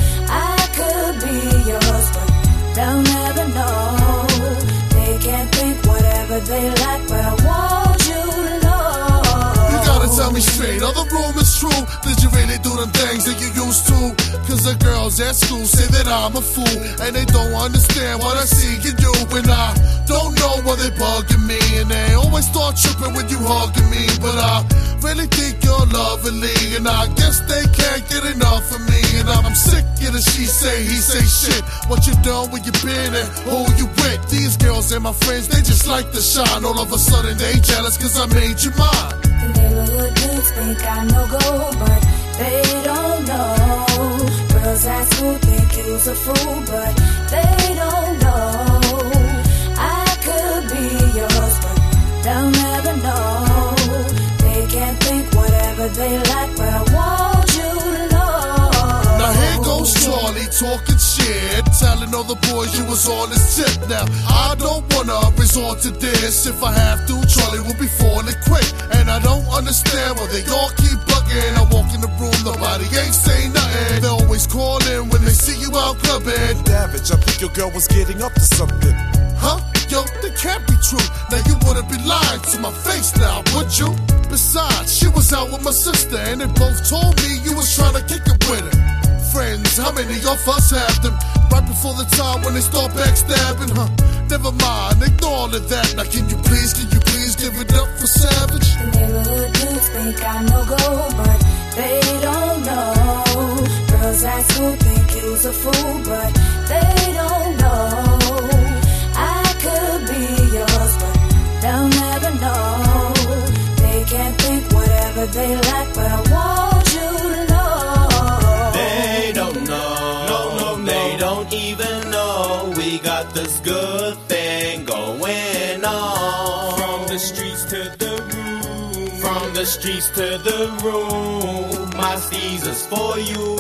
I could be yours, but they'll never know. They can think whatever they like, but I want you to know. You gotta tell me straight, are the rumors true? Did you really do them things that you used to? Cause the girls at school say that I'm a fool, and they don't understand what I see in you. And I don't know why they bugging me, and they always start tripping when you hugging me. But I really think you're lovely, and I guess they can't get enough of me. And I'm sick of the she say, he say shit. What you done, where you been, and who you with? These girls and my friends, they just like to shine. All of a sudden they jealous cause I made you mine. The neighborhood dudes think I'm no go, but they don't know. Girls ask who think you's a fool, but they don't know. I could be yours, but they'll never know. They can think whatever they like, but I want you to know. Now here goes Charlie talking shit, telling all the boys you was on his tip. Now I don't wanna resort to this. If I have to, Charlie will be falling quick. And I don't understand why they all keep bugging. I walk in the room, nobody ain't saying nothing. They always call in when they see you out clubbing. Savage, I think your girl was getting up to something. Huh? Yo, that can't be true. Now you wouldn't be lying to my face now, would you? Besides, she was out with my sister, and they both told me you was trying to kick it with her. Friends, how many of us have them? Right before the time when they start backstabbing, huh? Never mind, ignore all of that. Now can you please, can you please give it up for Savage? The neighborhood dudes think I'm no go, but they don't know. Girls ask who think you's a fool, but they don't know. I could be yours, but they'll never know. They can think whatever they like, but I want you to know. They don't know, no, no, no. They don't even know we got this good thing going on. From the streets to the room, from the streets to the room. My Caesar's for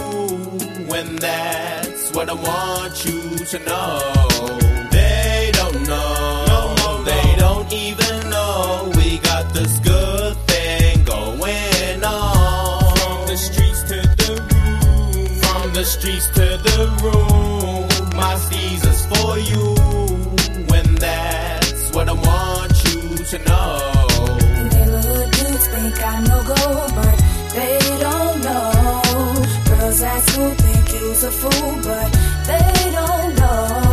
you, and that's what I want you to know. They don't know, no, no, no. They don't even know we got this good thing going on. From the streets to the room, from the streets to the room. My Caesar's for you, and that's what I want you to know. The neighborhood dudes think I'm no go, but they don't know. Girls ask who think you's a fool, but they don't know.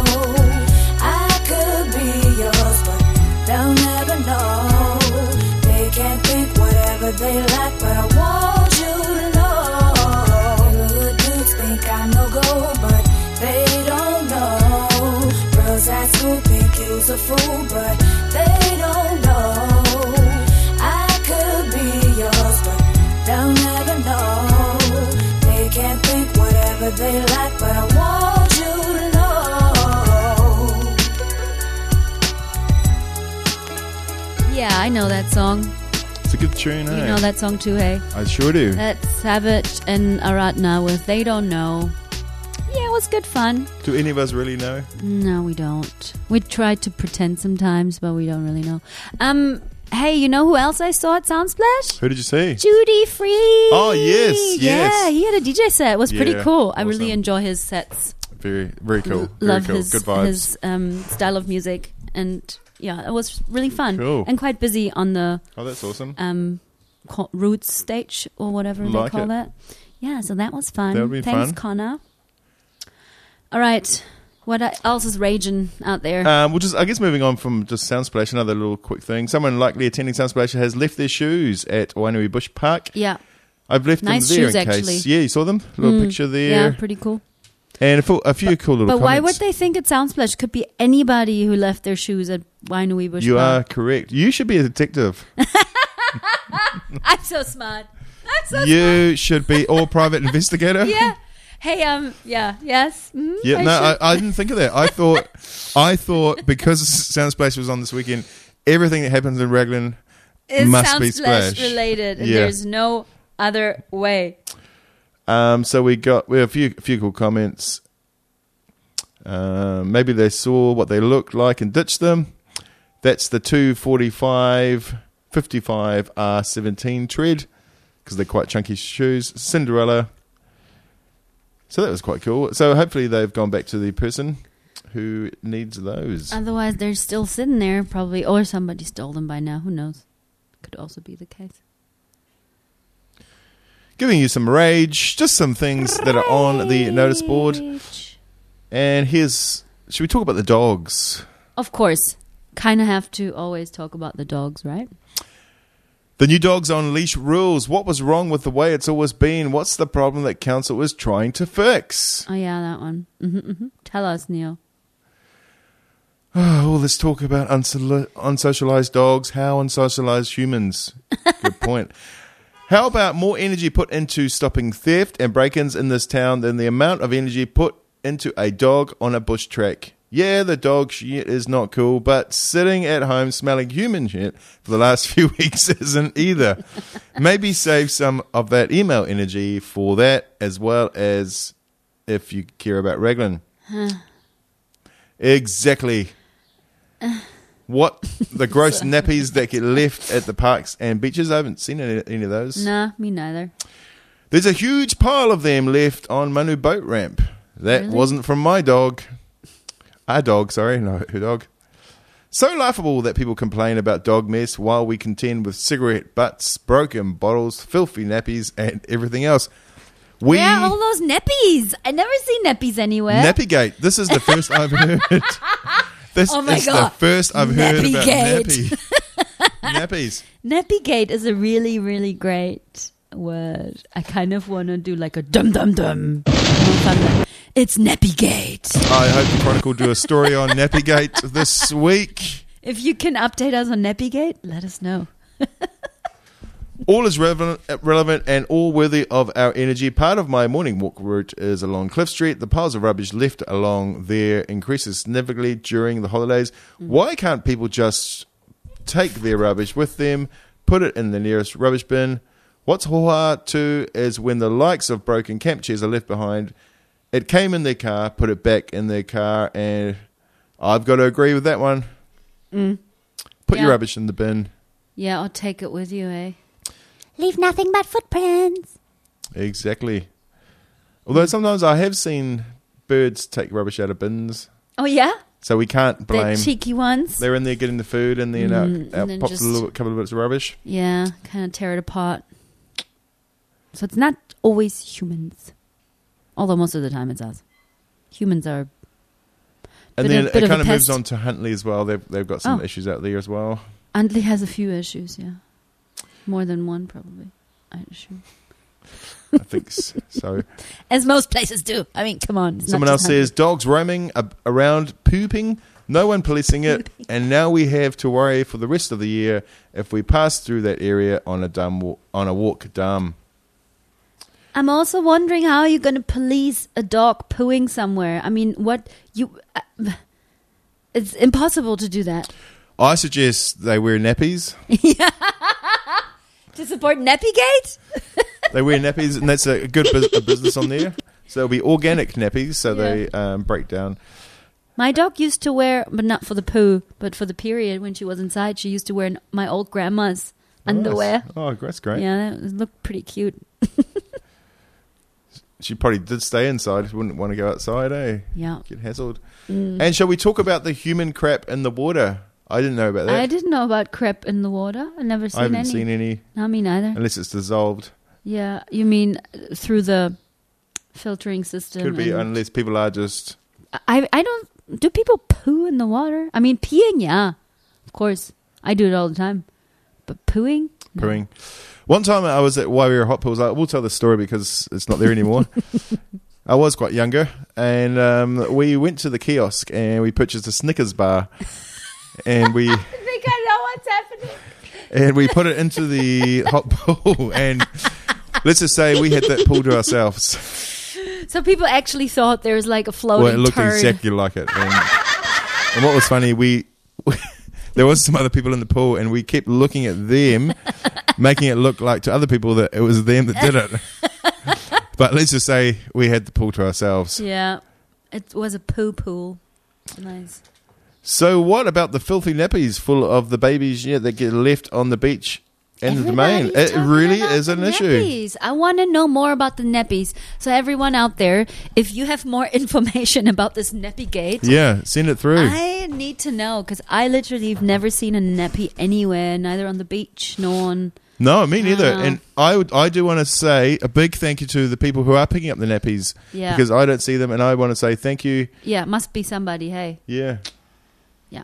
I could be yours, but they'll never know. They can think whatever they like, but I want you to know. Neighborhood dudes think I'm no go, but they don't know. Girls ask who think you's a fool, but they don't know. I could be yours, but they'll never know. They can think whatever they like, but I want you to know. Yeah, I know that song. It's a good tune, You eh? know that song too, hey? I sure do. That's Savage and Aratna with They Don't Know. Yeah, it was good fun. Do any of us really know? No, we don't. We try to pretend sometimes, but we don't really know. Um, hey, you know who else I saw at Soundsplash? Who did you see? Judy Free. Oh, yes, yes. Yeah, he had a D J set. It was pretty Yeah, cool. I awesome. really enjoy his sets. Very, very cool. L- Very love cool. his, Good vibes. his um, style of music. And yeah, it was really fun. Cool. And quite busy on the Oh, that's awesome. um, co- Roots stage or whatever Like they call it. that. Yeah, so that was fun. That'll be Thanks, fun. Connor. All right. What else is raging out there? Um, well, just I guess moving on from just Soundsplash, another little quick thing. Someone likely attending Soundsplash has left their shoes at Wainui Bush Park. yeah. I've left Nice them there shoes, in case. actually. Yeah, you saw them? A little Mm, picture there. Yeah, pretty cool. And a, full, a few cool little But why would comments. they think it Soundsplash? Could be anybody who left their shoes at Wainui Bush You are Park. correct. You should be a detective. I'm so smart. I'm so You should be or private investigator. smart. Yeah. Hey, um, yeah, yes. Mm, Yeah, I no, I, should. I didn't think of that. I thought, I thought because Soundsplash was on this weekend, everything that happens in Raglan It's must be Soundsplash Splash related, and Yeah. there's no other way. Um, so we got we have a few few cool comments. Um, maybe they saw what they looked like and ditched them. That's the two forty-five fifty-five R seventeen tread, because they're quite chunky shoes. Cinderella. So that was quite cool. So hopefully they've gone back to the person who needs those. Otherwise, they're still sitting there, probably, or somebody stole them by now. Who knows? Could also be the case. Giving you some rage, just some things rage. that are on the notice board. And here's, should we talk about the dogs? Of course. Kind of have to always talk about the dogs, right? The new dogs on leash rules. What was wrong with the way it's always been? What's the problem that council is trying to fix? Oh, yeah, that one. Mm-hmm, mm-hmm. Tell us, Neil. Oh, all this talk about unsol- unsocialized dogs. How unsocialized humans? Good point. How about more energy put into stopping theft and break-ins in this town than the amount of energy put into a dog on a bush track? Yeah, the dog shit is not cool, but sitting at home smelling human shit for the last few weeks isn't either. Maybe save some of that email energy for that, as well as if you care about Raglan. Huh. Exactly. Uh. What? The gross nappies that get left at the parks and beaches? I haven't seen any, any of those. Nah, me neither. There's a huge pile of them left on Manu boat ramp. That Really? wasn't from my dog. Our dog, sorry, no, her dog. So laughable that people complain about dog mess while we contend with cigarette butts, broken bottles, filthy nappies, and everything else. We Yeah, all those nappies. I never see nappies anywhere. Nappygate. This is the first I've heard. This Oh my is God. the first I've heard about Nappygate. nappy. Nappies. Nappygate is a really, really great word. I kind of want to do like a dum dum dum. It's Nappygate. I hope the Chronicle do a story on Nappygate this week. If you can update us on Nappygate, let us know. All is relevant, relevant and all worthy of our energy. Part of my morning walk route is along Cliff Street. The piles of rubbish left along there increases significantly during the holidays. Mm. Why can't people just take their rubbish with them, put it in the nearest rubbish bin? What's hard too is when the likes of broken camp chairs are left behind. It came in their car, put it back in their car, and I've got to agree with that one. Mm. Put Yeah. your rubbish in the bin. Yeah, I'll take it with you, eh? Leave nothing but footprints. Exactly. Although sometimes I have seen birds take rubbish out of bins. Oh, yeah? So we can't blame. The cheeky ones? They're in there getting the food and then out, Mm, out and then pops just- a little couple of bits of rubbish. Yeah, kind of tear it apart. So it's not always humans. Although most of the time it's us. Humans are... And bit then of- bit it of a kind of moves pest. on to Huntley as well. They've, they've got some Oh. issues out there as well. Huntley has a few issues, yeah. More than one, probably. I assume. I think s- so. As most places do. I mean, come on. it's not Someone else just says, dogs roaming ab- around pooping, no one policing it, and now we have to worry for the rest of the year if we pass through that area on a dumb wa- on a walk dumb. I'm also wondering how you're going to police a dog pooing somewhere. I mean, what you... Uh, it's impossible to do that. I suggest they wear nappies. To support Nappygate? They wear nappies, and that's a good bus- a business on there. So it'll be organic nappies, so they um, break down. My dog used to wear, but not for the poo, but for the period when she was inside, she used to wear n- my old grandma's Oh, nice. underwear. Oh, that's great. Yeah, that looked pretty cute. She probably did stay inside. She wouldn't want to go outside, eh? Yeah. Get hassled. Mm. And shall we talk about the human crap in the water? I didn't know about that. I didn't know about crap in the water. I've never seen I haven't any. seen any. No, me neither. Unless it's dissolved. Yeah, you mean uh, through the filtering system? Could be, and- unless people are just... I I don't. Do people poo in the water? I mean, peeing, yeah, of course. I do it all the time. But pooing? No. Pooing. One time I was at Waiwera Hot Pools. I will tell the story because it's not there anymore. I was quite younger, and um, we went to the kiosk and we purchased a Snickers bar, and we I think I know what's happening. and we put it into the hot pool, and let's just say we had that pool to ourselves. So people actually thought there was like a floating Well, it looked turd. exactly like it. And, and what was funny, we, we there was some other people in the pool, and we kept looking at them, making it look like to other people that it was them that did it. But let's just say we had the pool to ourselves. Yeah, it was a poo pool. Nice. So what about the filthy nappies full of the babies yeah, that get left on the beach and the domain? It really is an issue. Nappies. I want to know more about the nappies. So everyone out there, if you have more information about this nappy gate, yeah, send it through. I need to know because I literally have never seen a nappy anywhere, neither on the beach nor on. No, me neither. Uh, and I would, I do want to say a big thank you to the people who are picking up the nappies Yeah. because I don't see them, and I want to say thank you. Yeah, must be somebody. Hey. Yeah. Yeah.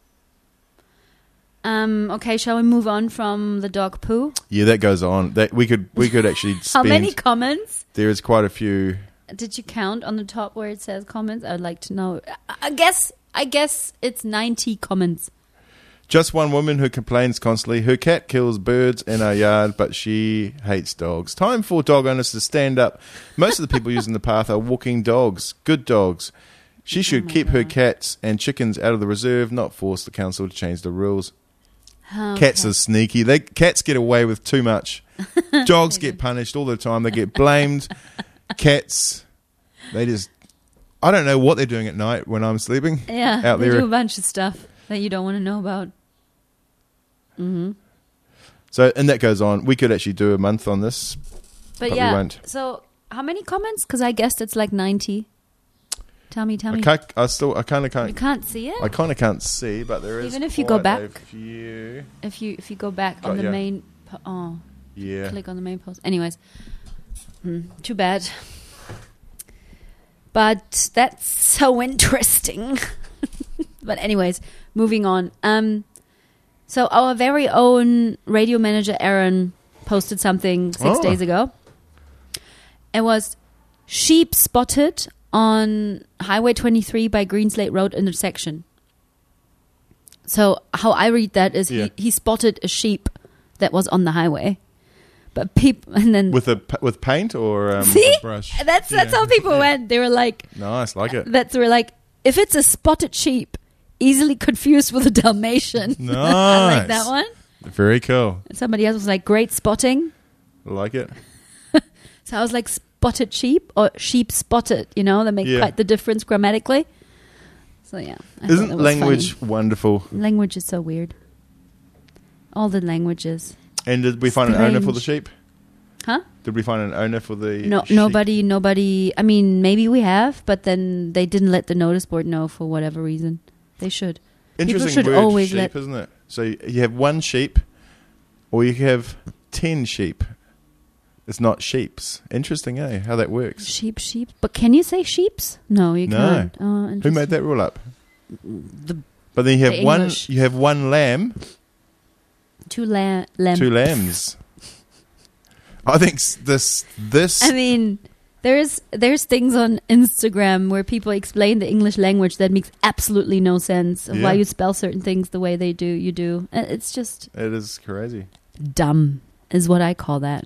Um. Okay, shall we move on from the dog poo? Yeah, that goes on. That we could we could actually How spend. many comments? There is quite a few. Did you count on the top where it says comments? I would like to know. I- I guess I guess it's ninety comments. Just one woman who complains constantly. Her cat kills birds in our yard, but she hates dogs. Time for dog owners to stand up. Most of the people using the path are walking dogs, good dogs. She should keep her cats and chickens out of the reserve, not force the council to change the rules. Okay. Cats are sneaky. They cats get away with too much. Dogs get punished all the time. They get blamed. Cats, they just. I don't know what they're doing at night when I'm sleeping. Yeah, out they there. do a bunch of stuff that you don't want to know about. Mm-hmm. So, and that goes on. We could actually do a month on this, But, but yeah, we won't. so how many comments? Because I guessed it's like ninety. Tell me, tell I me. can't. I still. I kind of can't. You can't see it? I kind of can't see, but there is. Even if you go quite back? a few. If you if you go back on Got the ya. main... Po- oh. Yeah. Click on the main post. Anyways. Hmm, too bad. But that's so interesting. But anyways, moving on. Um, so our very own radio manager, Aaron, posted something six Oh. days ago. It was sheep spotted on Highway twenty-three by Greenslade Road intersection. So how I read that is Yeah. he, he spotted a sheep that was on the highway. But people, and then With a with paint or um, see, with a brush. that's that's Yeah. how people went. They were like, Nice, like it. that's were like, if it's a spotted sheep, easily confused with a Dalmatian. Nice. I like that one. Very cool. And somebody else was like, great spotting. Like it. So I was like, spotted sheep or sheep spotted. You know, that make Yeah. quite the difference grammatically. So yeah, I thought Isn't that was language funny. wonderful? Language is so weird. All the languages. And did we find an owner for the Strange. sheep? Huh? Did we find an owner for the No, sheep? nobody, nobody. I mean, maybe we have, but then they didn't let the notice board know for whatever reason. They should. Interesting People should word, always sheep, let. isn't it? So you have one sheep, or you have ten sheep. It's not sheeps. Interesting, eh? How that works. Sheep, sheep. But can you say sheeps? No, you No. can't. Oh, Who interesting. made that rule up? The But then you the have one. English. You have one lamb, two la- lamb. two lambs. I think s- this this. I mean, there's there's things on Instagram where people explain the English language that makes absolutely no sense of why Yeah. you spell certain things the way they do. You do. Uh, It's just it is crazy. dumb, is what I call that.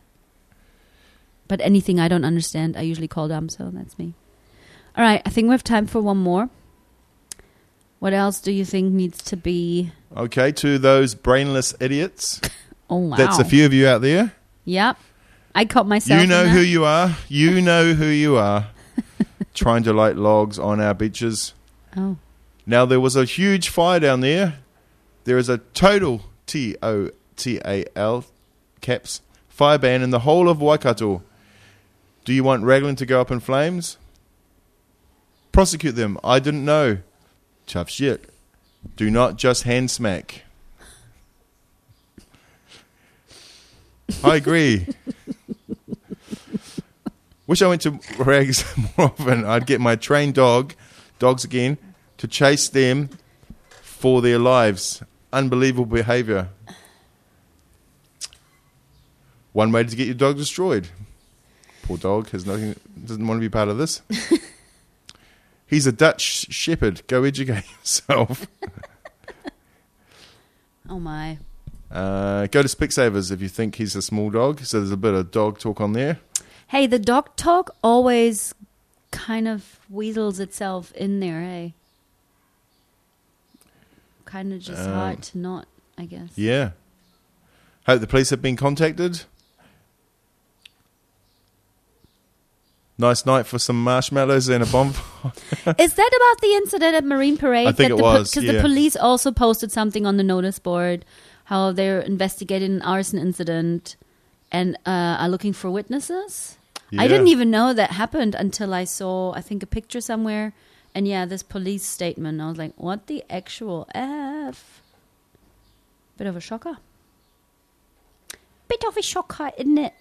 But anything I don't understand, I usually call dumb. So that's me. All right, I think we have time for one more. What else do you think needs to be? Okay, to those brainless idiots. Oh wow, That's a few of you out there. Yep, I caught myself. You know in who that. you are. You know who you are. Trying to light logs on our beaches. Oh, Now, there was a huge fire down there. There is a total T O T A L caps fire ban in the whole of Waikato. Do you want Raglan to go up in flames? Prosecute them. I didn't know. Tough shit. Do not just hand smack. I agree. Wish I went to Rags more often. I'd get my trained dog, dogs again, to chase them for their lives. Unbelievable behaviour. One way to get your dog destroyed. Poor dog has nothing. Doesn't want to be part of this. He's a Dutch shepherd. Go educate yourself. oh my. Uh, go to Specsavers if you think he's a small dog. So there's a bit of dog talk on there. Hey, the dog talk always kind of weasels itself in there, hey? Kind of just Um, hard to not, I guess. Yeah. Hope the police have been contacted. Nice night for some marshmallows and a bonfire. Is that about the incident at Marine Parade? I think that it the was, Because yeah. the police also posted something on the notice board, how they're investigating an arson incident and uh, are looking for witnesses. Yeah. I didn't even know that happened until I saw, I think, a picture somewhere. And yeah, this police statement. I was like, what the actual F? Bit of a shocker. Bit of a shocker, isn't it?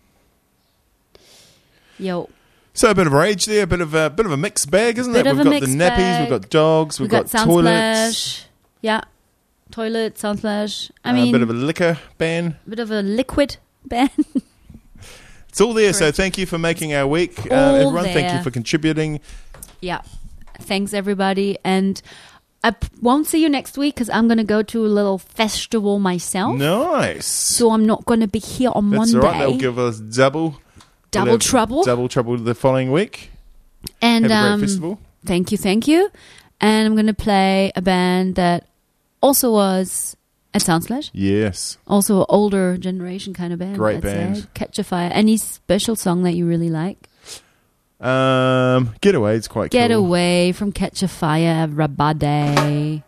Yo. So a bit of rage there, a bit of a bit of a mixed bag, isn't Bit it? of We've a got the mixed nappies, bag. we've got dogs, we've We got, got toilets, Soundsplash. Yeah. Toilet, Soundsplash. I uh, mean, a bit of a liquor ban. bit of a liquid ban. It's all there. So thank you for making our week, uh, All everyone. Thank there. you for contributing. Yeah. Thanks, everybody. And I p- won't see you next week because I'm going to go to a little festival myself. Nice. So I'm not going to be here on That's Monday. all right. They'll give us double, Double we'll have trouble. double trouble the following week. And Have a great um, festival. Thank you, thank you. And I'm going to play a band that also was at Soundsplash. Yes. Also an older generation kind of band. Great I'd band. say. Catch a Fire. Any special song that you really like? Um, Getaway is quite Get cool. Away from Catch a Fire, everybody.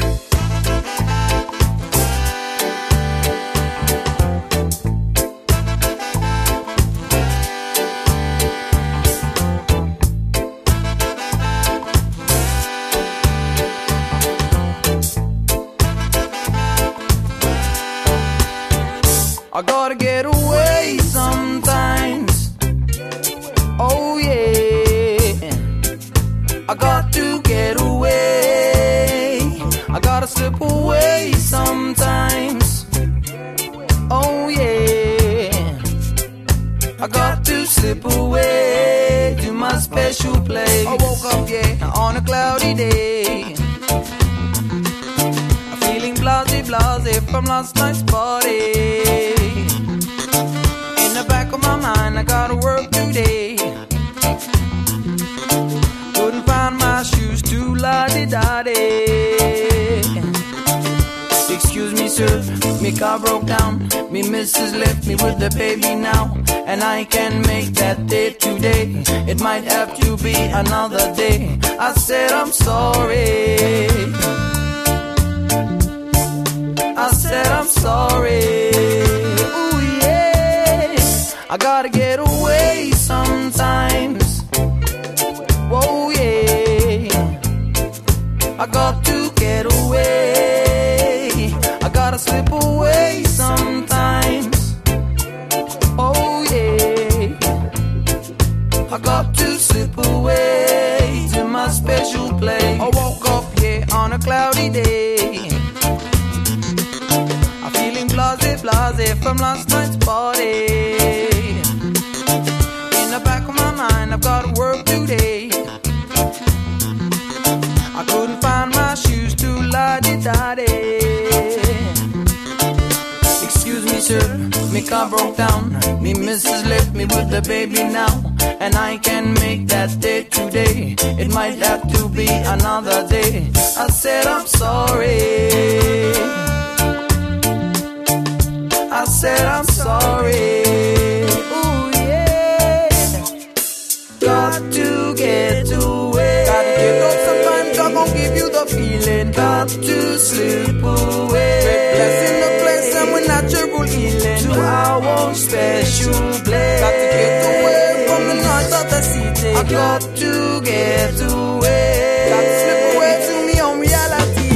I gotta get away sometimes. Oh yeah, I got to get away. I gotta slip away sometimes. Oh yeah, I got to slip away to my special place. I woke up, yeah, on a cloudy day. I'm feeling blasé, blasé from last night's party. In the back of my mind, I gotta work today. Couldn't find my shoes to la-di-da-di. Excuse me, sir, me car broke down. Me missus left me with the baby now, and I can't make that day today. It might have to be another day. I said I'm sorry. I said I'm sorry. Ooh yeah, I gotta get away sometimes. Whoa yeah, I got to get away. I gotta slip away sometimes. Oh yeah, I got to slip away to my special place. I woke up yeah on a cloudy day. I'm feeling blasé, blasé from last night's party. In the back of my mind, I've got to work today. I couldn't find my shoes to la-di-da-di. Excuse me, sir, me car broke down. Me missus left me with the baby now, and I can't make that day today. It might have to be another day. I said I'm sorry. I said I'm sorry. Ooh yeah, got to get away. Gotta get up sometimes. I'm gonna give you the feeling. Got to slip away. Blessing the place and with natural healing to our own special place. Got to get away from the noise of the city. I got to get away. Got to slip away to me on reality.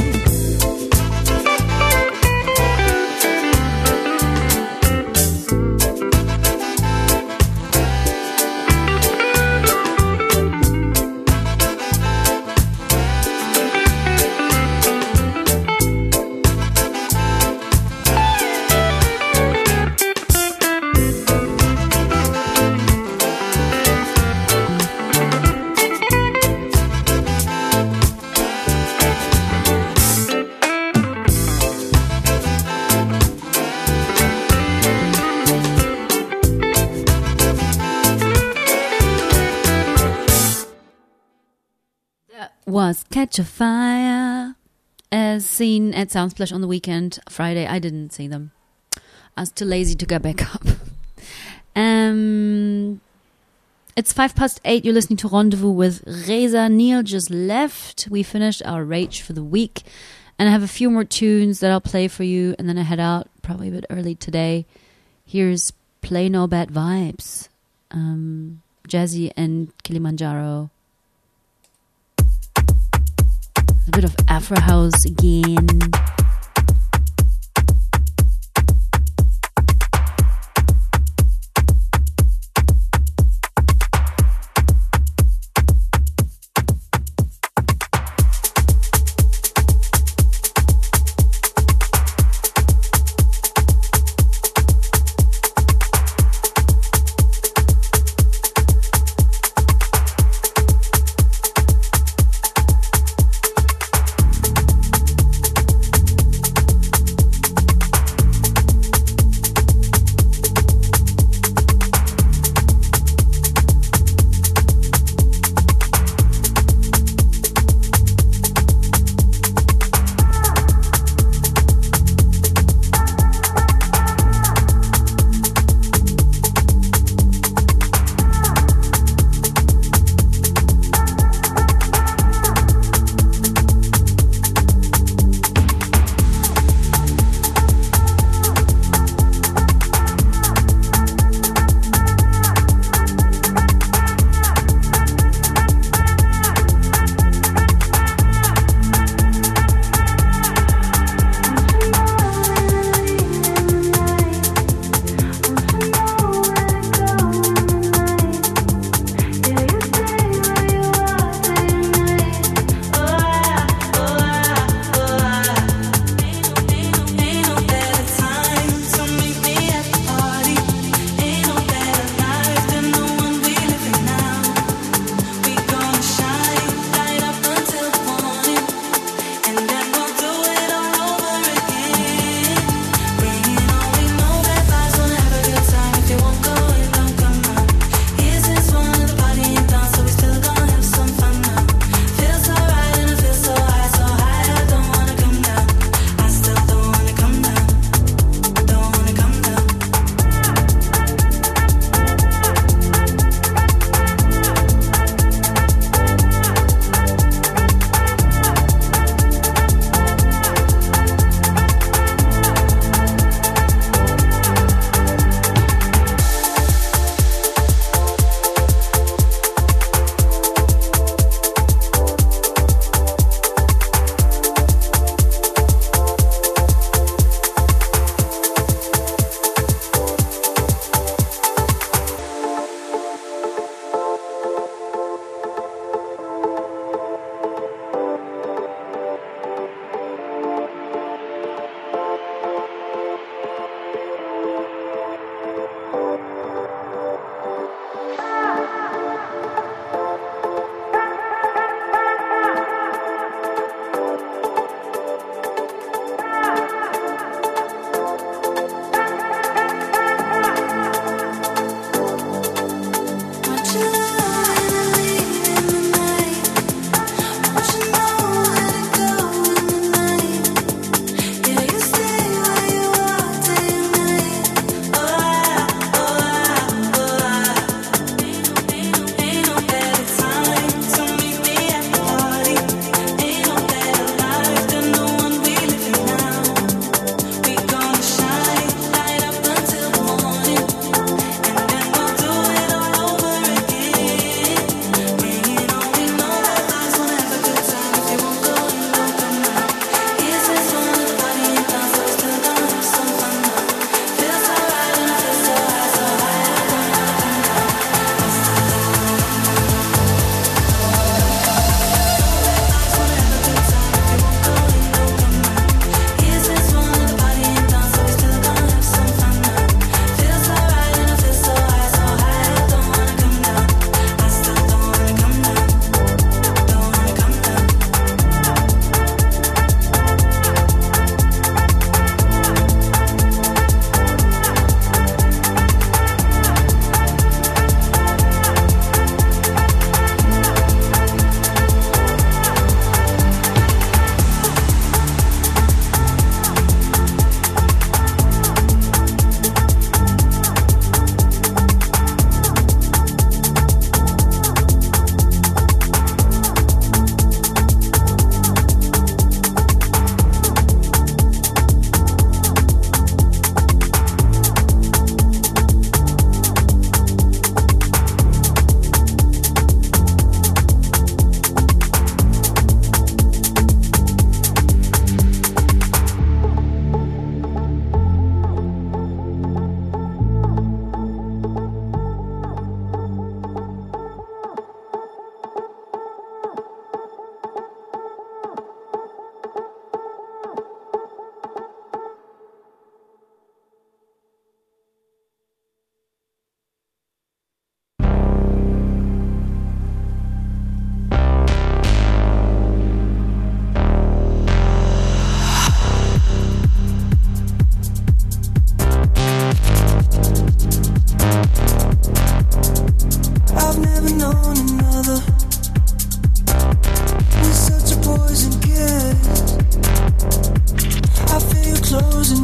Was Catch a Fire, as seen at Soundsplash on the weekend. Friday, I didn't see them. I was too lazy to go back up. Um, It's five past eight. You're listening to Rendezvous with Reza. Neil just left. We finished our Rage for the week. And I have a few more tunes that I'll play for you. And then I head out probably a bit early today. Here's Play No Bad Vibes. Um, Jazzy and Kilimanjaro. A bit of Afro House again.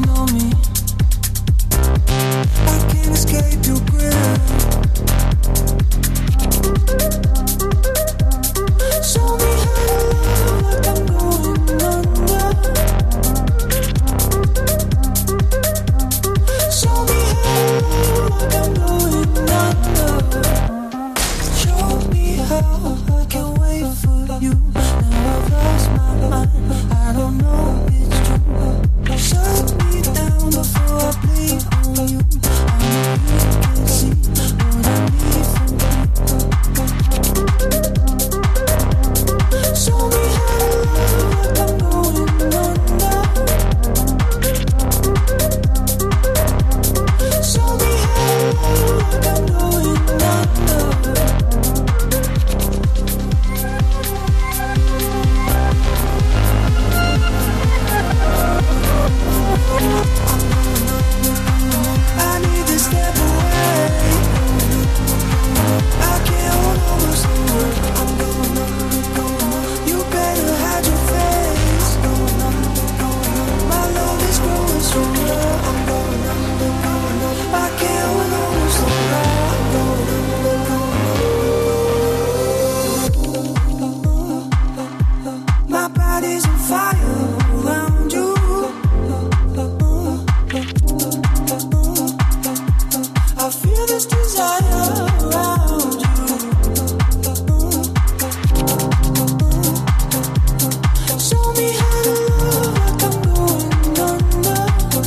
on me. I can't escape your grip. Show me how to love like I'm going under. Show me how to love like I'm going under. Show me how I can wait for you. Now I've lost my mind. I don't know it's true. Shut me down before I bleed on you. I know you can see what I need from you. Show me how to love like I'm going under. Show me how to love like I'm going under. I need to step away. I can't hold on much longer. I'm going under, going under. You better hide your face. Going under, going under. My love is growing stronger. I'm going under, going under. I can't hold on much longer. I'm going under, going under. My body's on fire around you. I feel this desire around you. Show me how to love like I'm going under.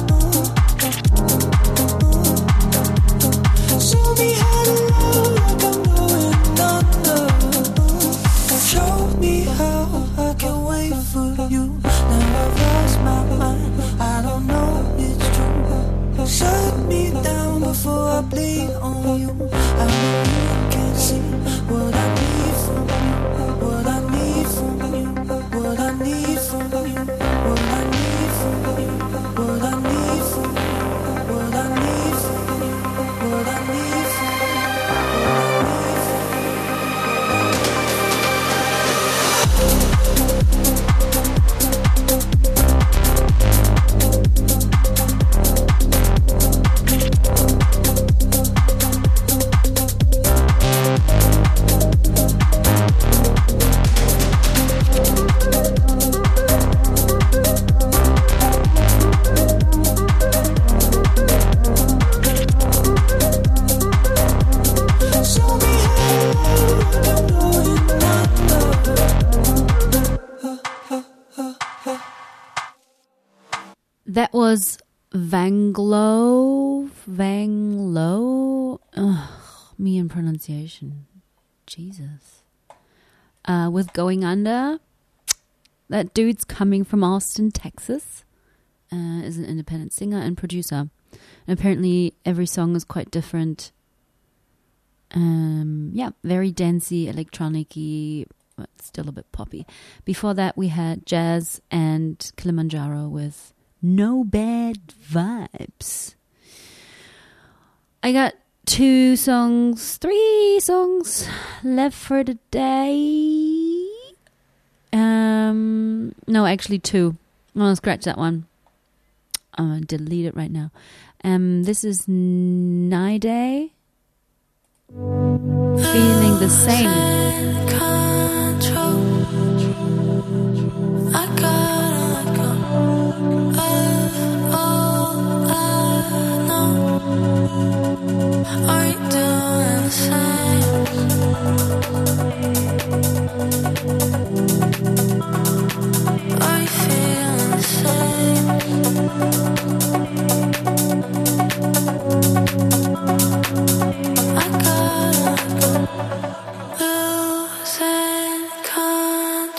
Show me how to love like I'm going under. Show me how I can wait for you. Now I've lost my mind. I don't know it's true. Shut me down before I bleed on you. I know you can see what I need from you. What I need from you. What I need from you. What I need from you. What I need from you. What I need from you. What I need from you. Show me how I'm going under. That was Vanglo. Vanglo. Ugh, me and pronunciation. Jesus. Uh, with Going Under. That dude's coming from Austin, Texas. Uh, is an independent singer and producer. And apparently every song is quite different. Um, yeah, very dancey, electronic-y, but still a bit poppy. Before that, we had Jazz and Kilimanjaro with No Bad Vibes. I got two songs, three songs left for the day. Um, no, actually two. I'm going to scratch that one. I'm going to delete it right now. Um, this is Nide. Feeling the same. I gotta let go of all I know. Are you doing the same? Are you feeling the same? I gotta let go, losing control.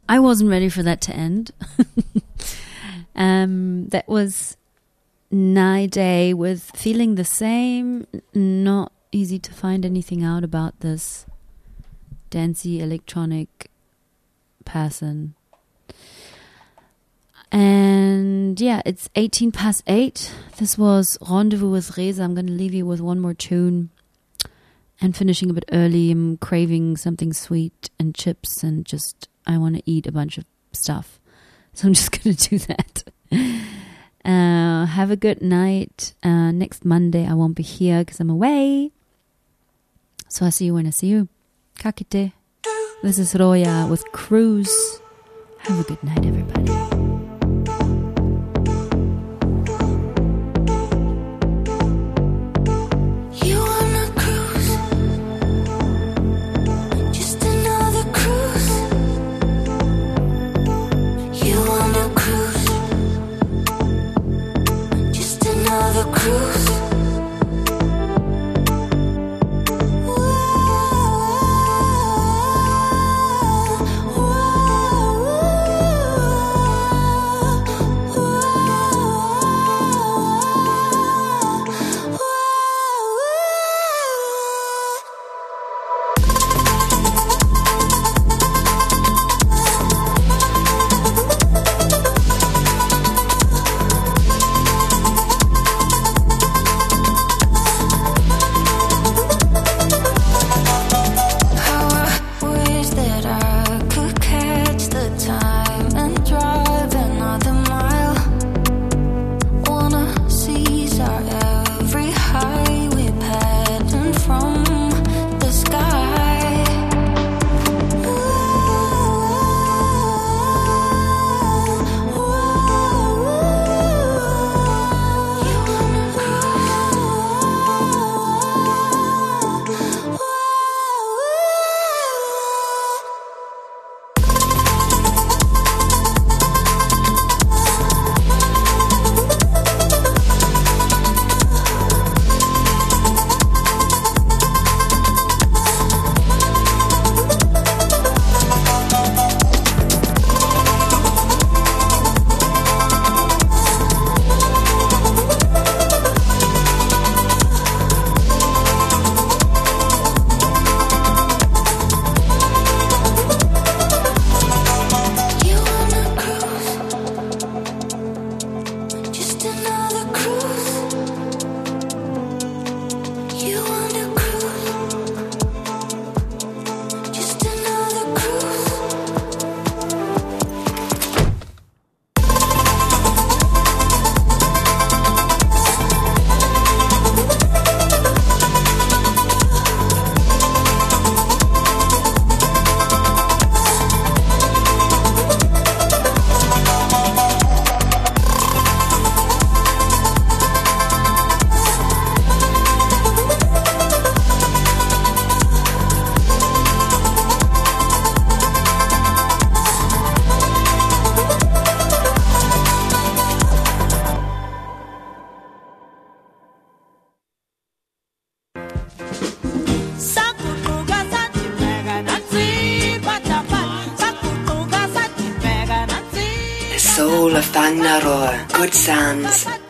I wasn't ready for that to end. um, that was Nayde with Feeling the Same. Not easy to find anything out about this dancey electronic person. And yeah, it's eighteen past eight. This was Rendezvous with Reza. I'm going to leave you with one more tune. And finishing a bit early, I'm craving something sweet and chips and just, I want to eat a bunch of stuff. So I'm just going to do that. Uh, have a good night. Uh, next Monday I won't be here because I'm away. So I'll see you when I see you. Kakite. This is Roya with Cruise. Have a good night, everybody. Soul of Bangnaroa, good sounds.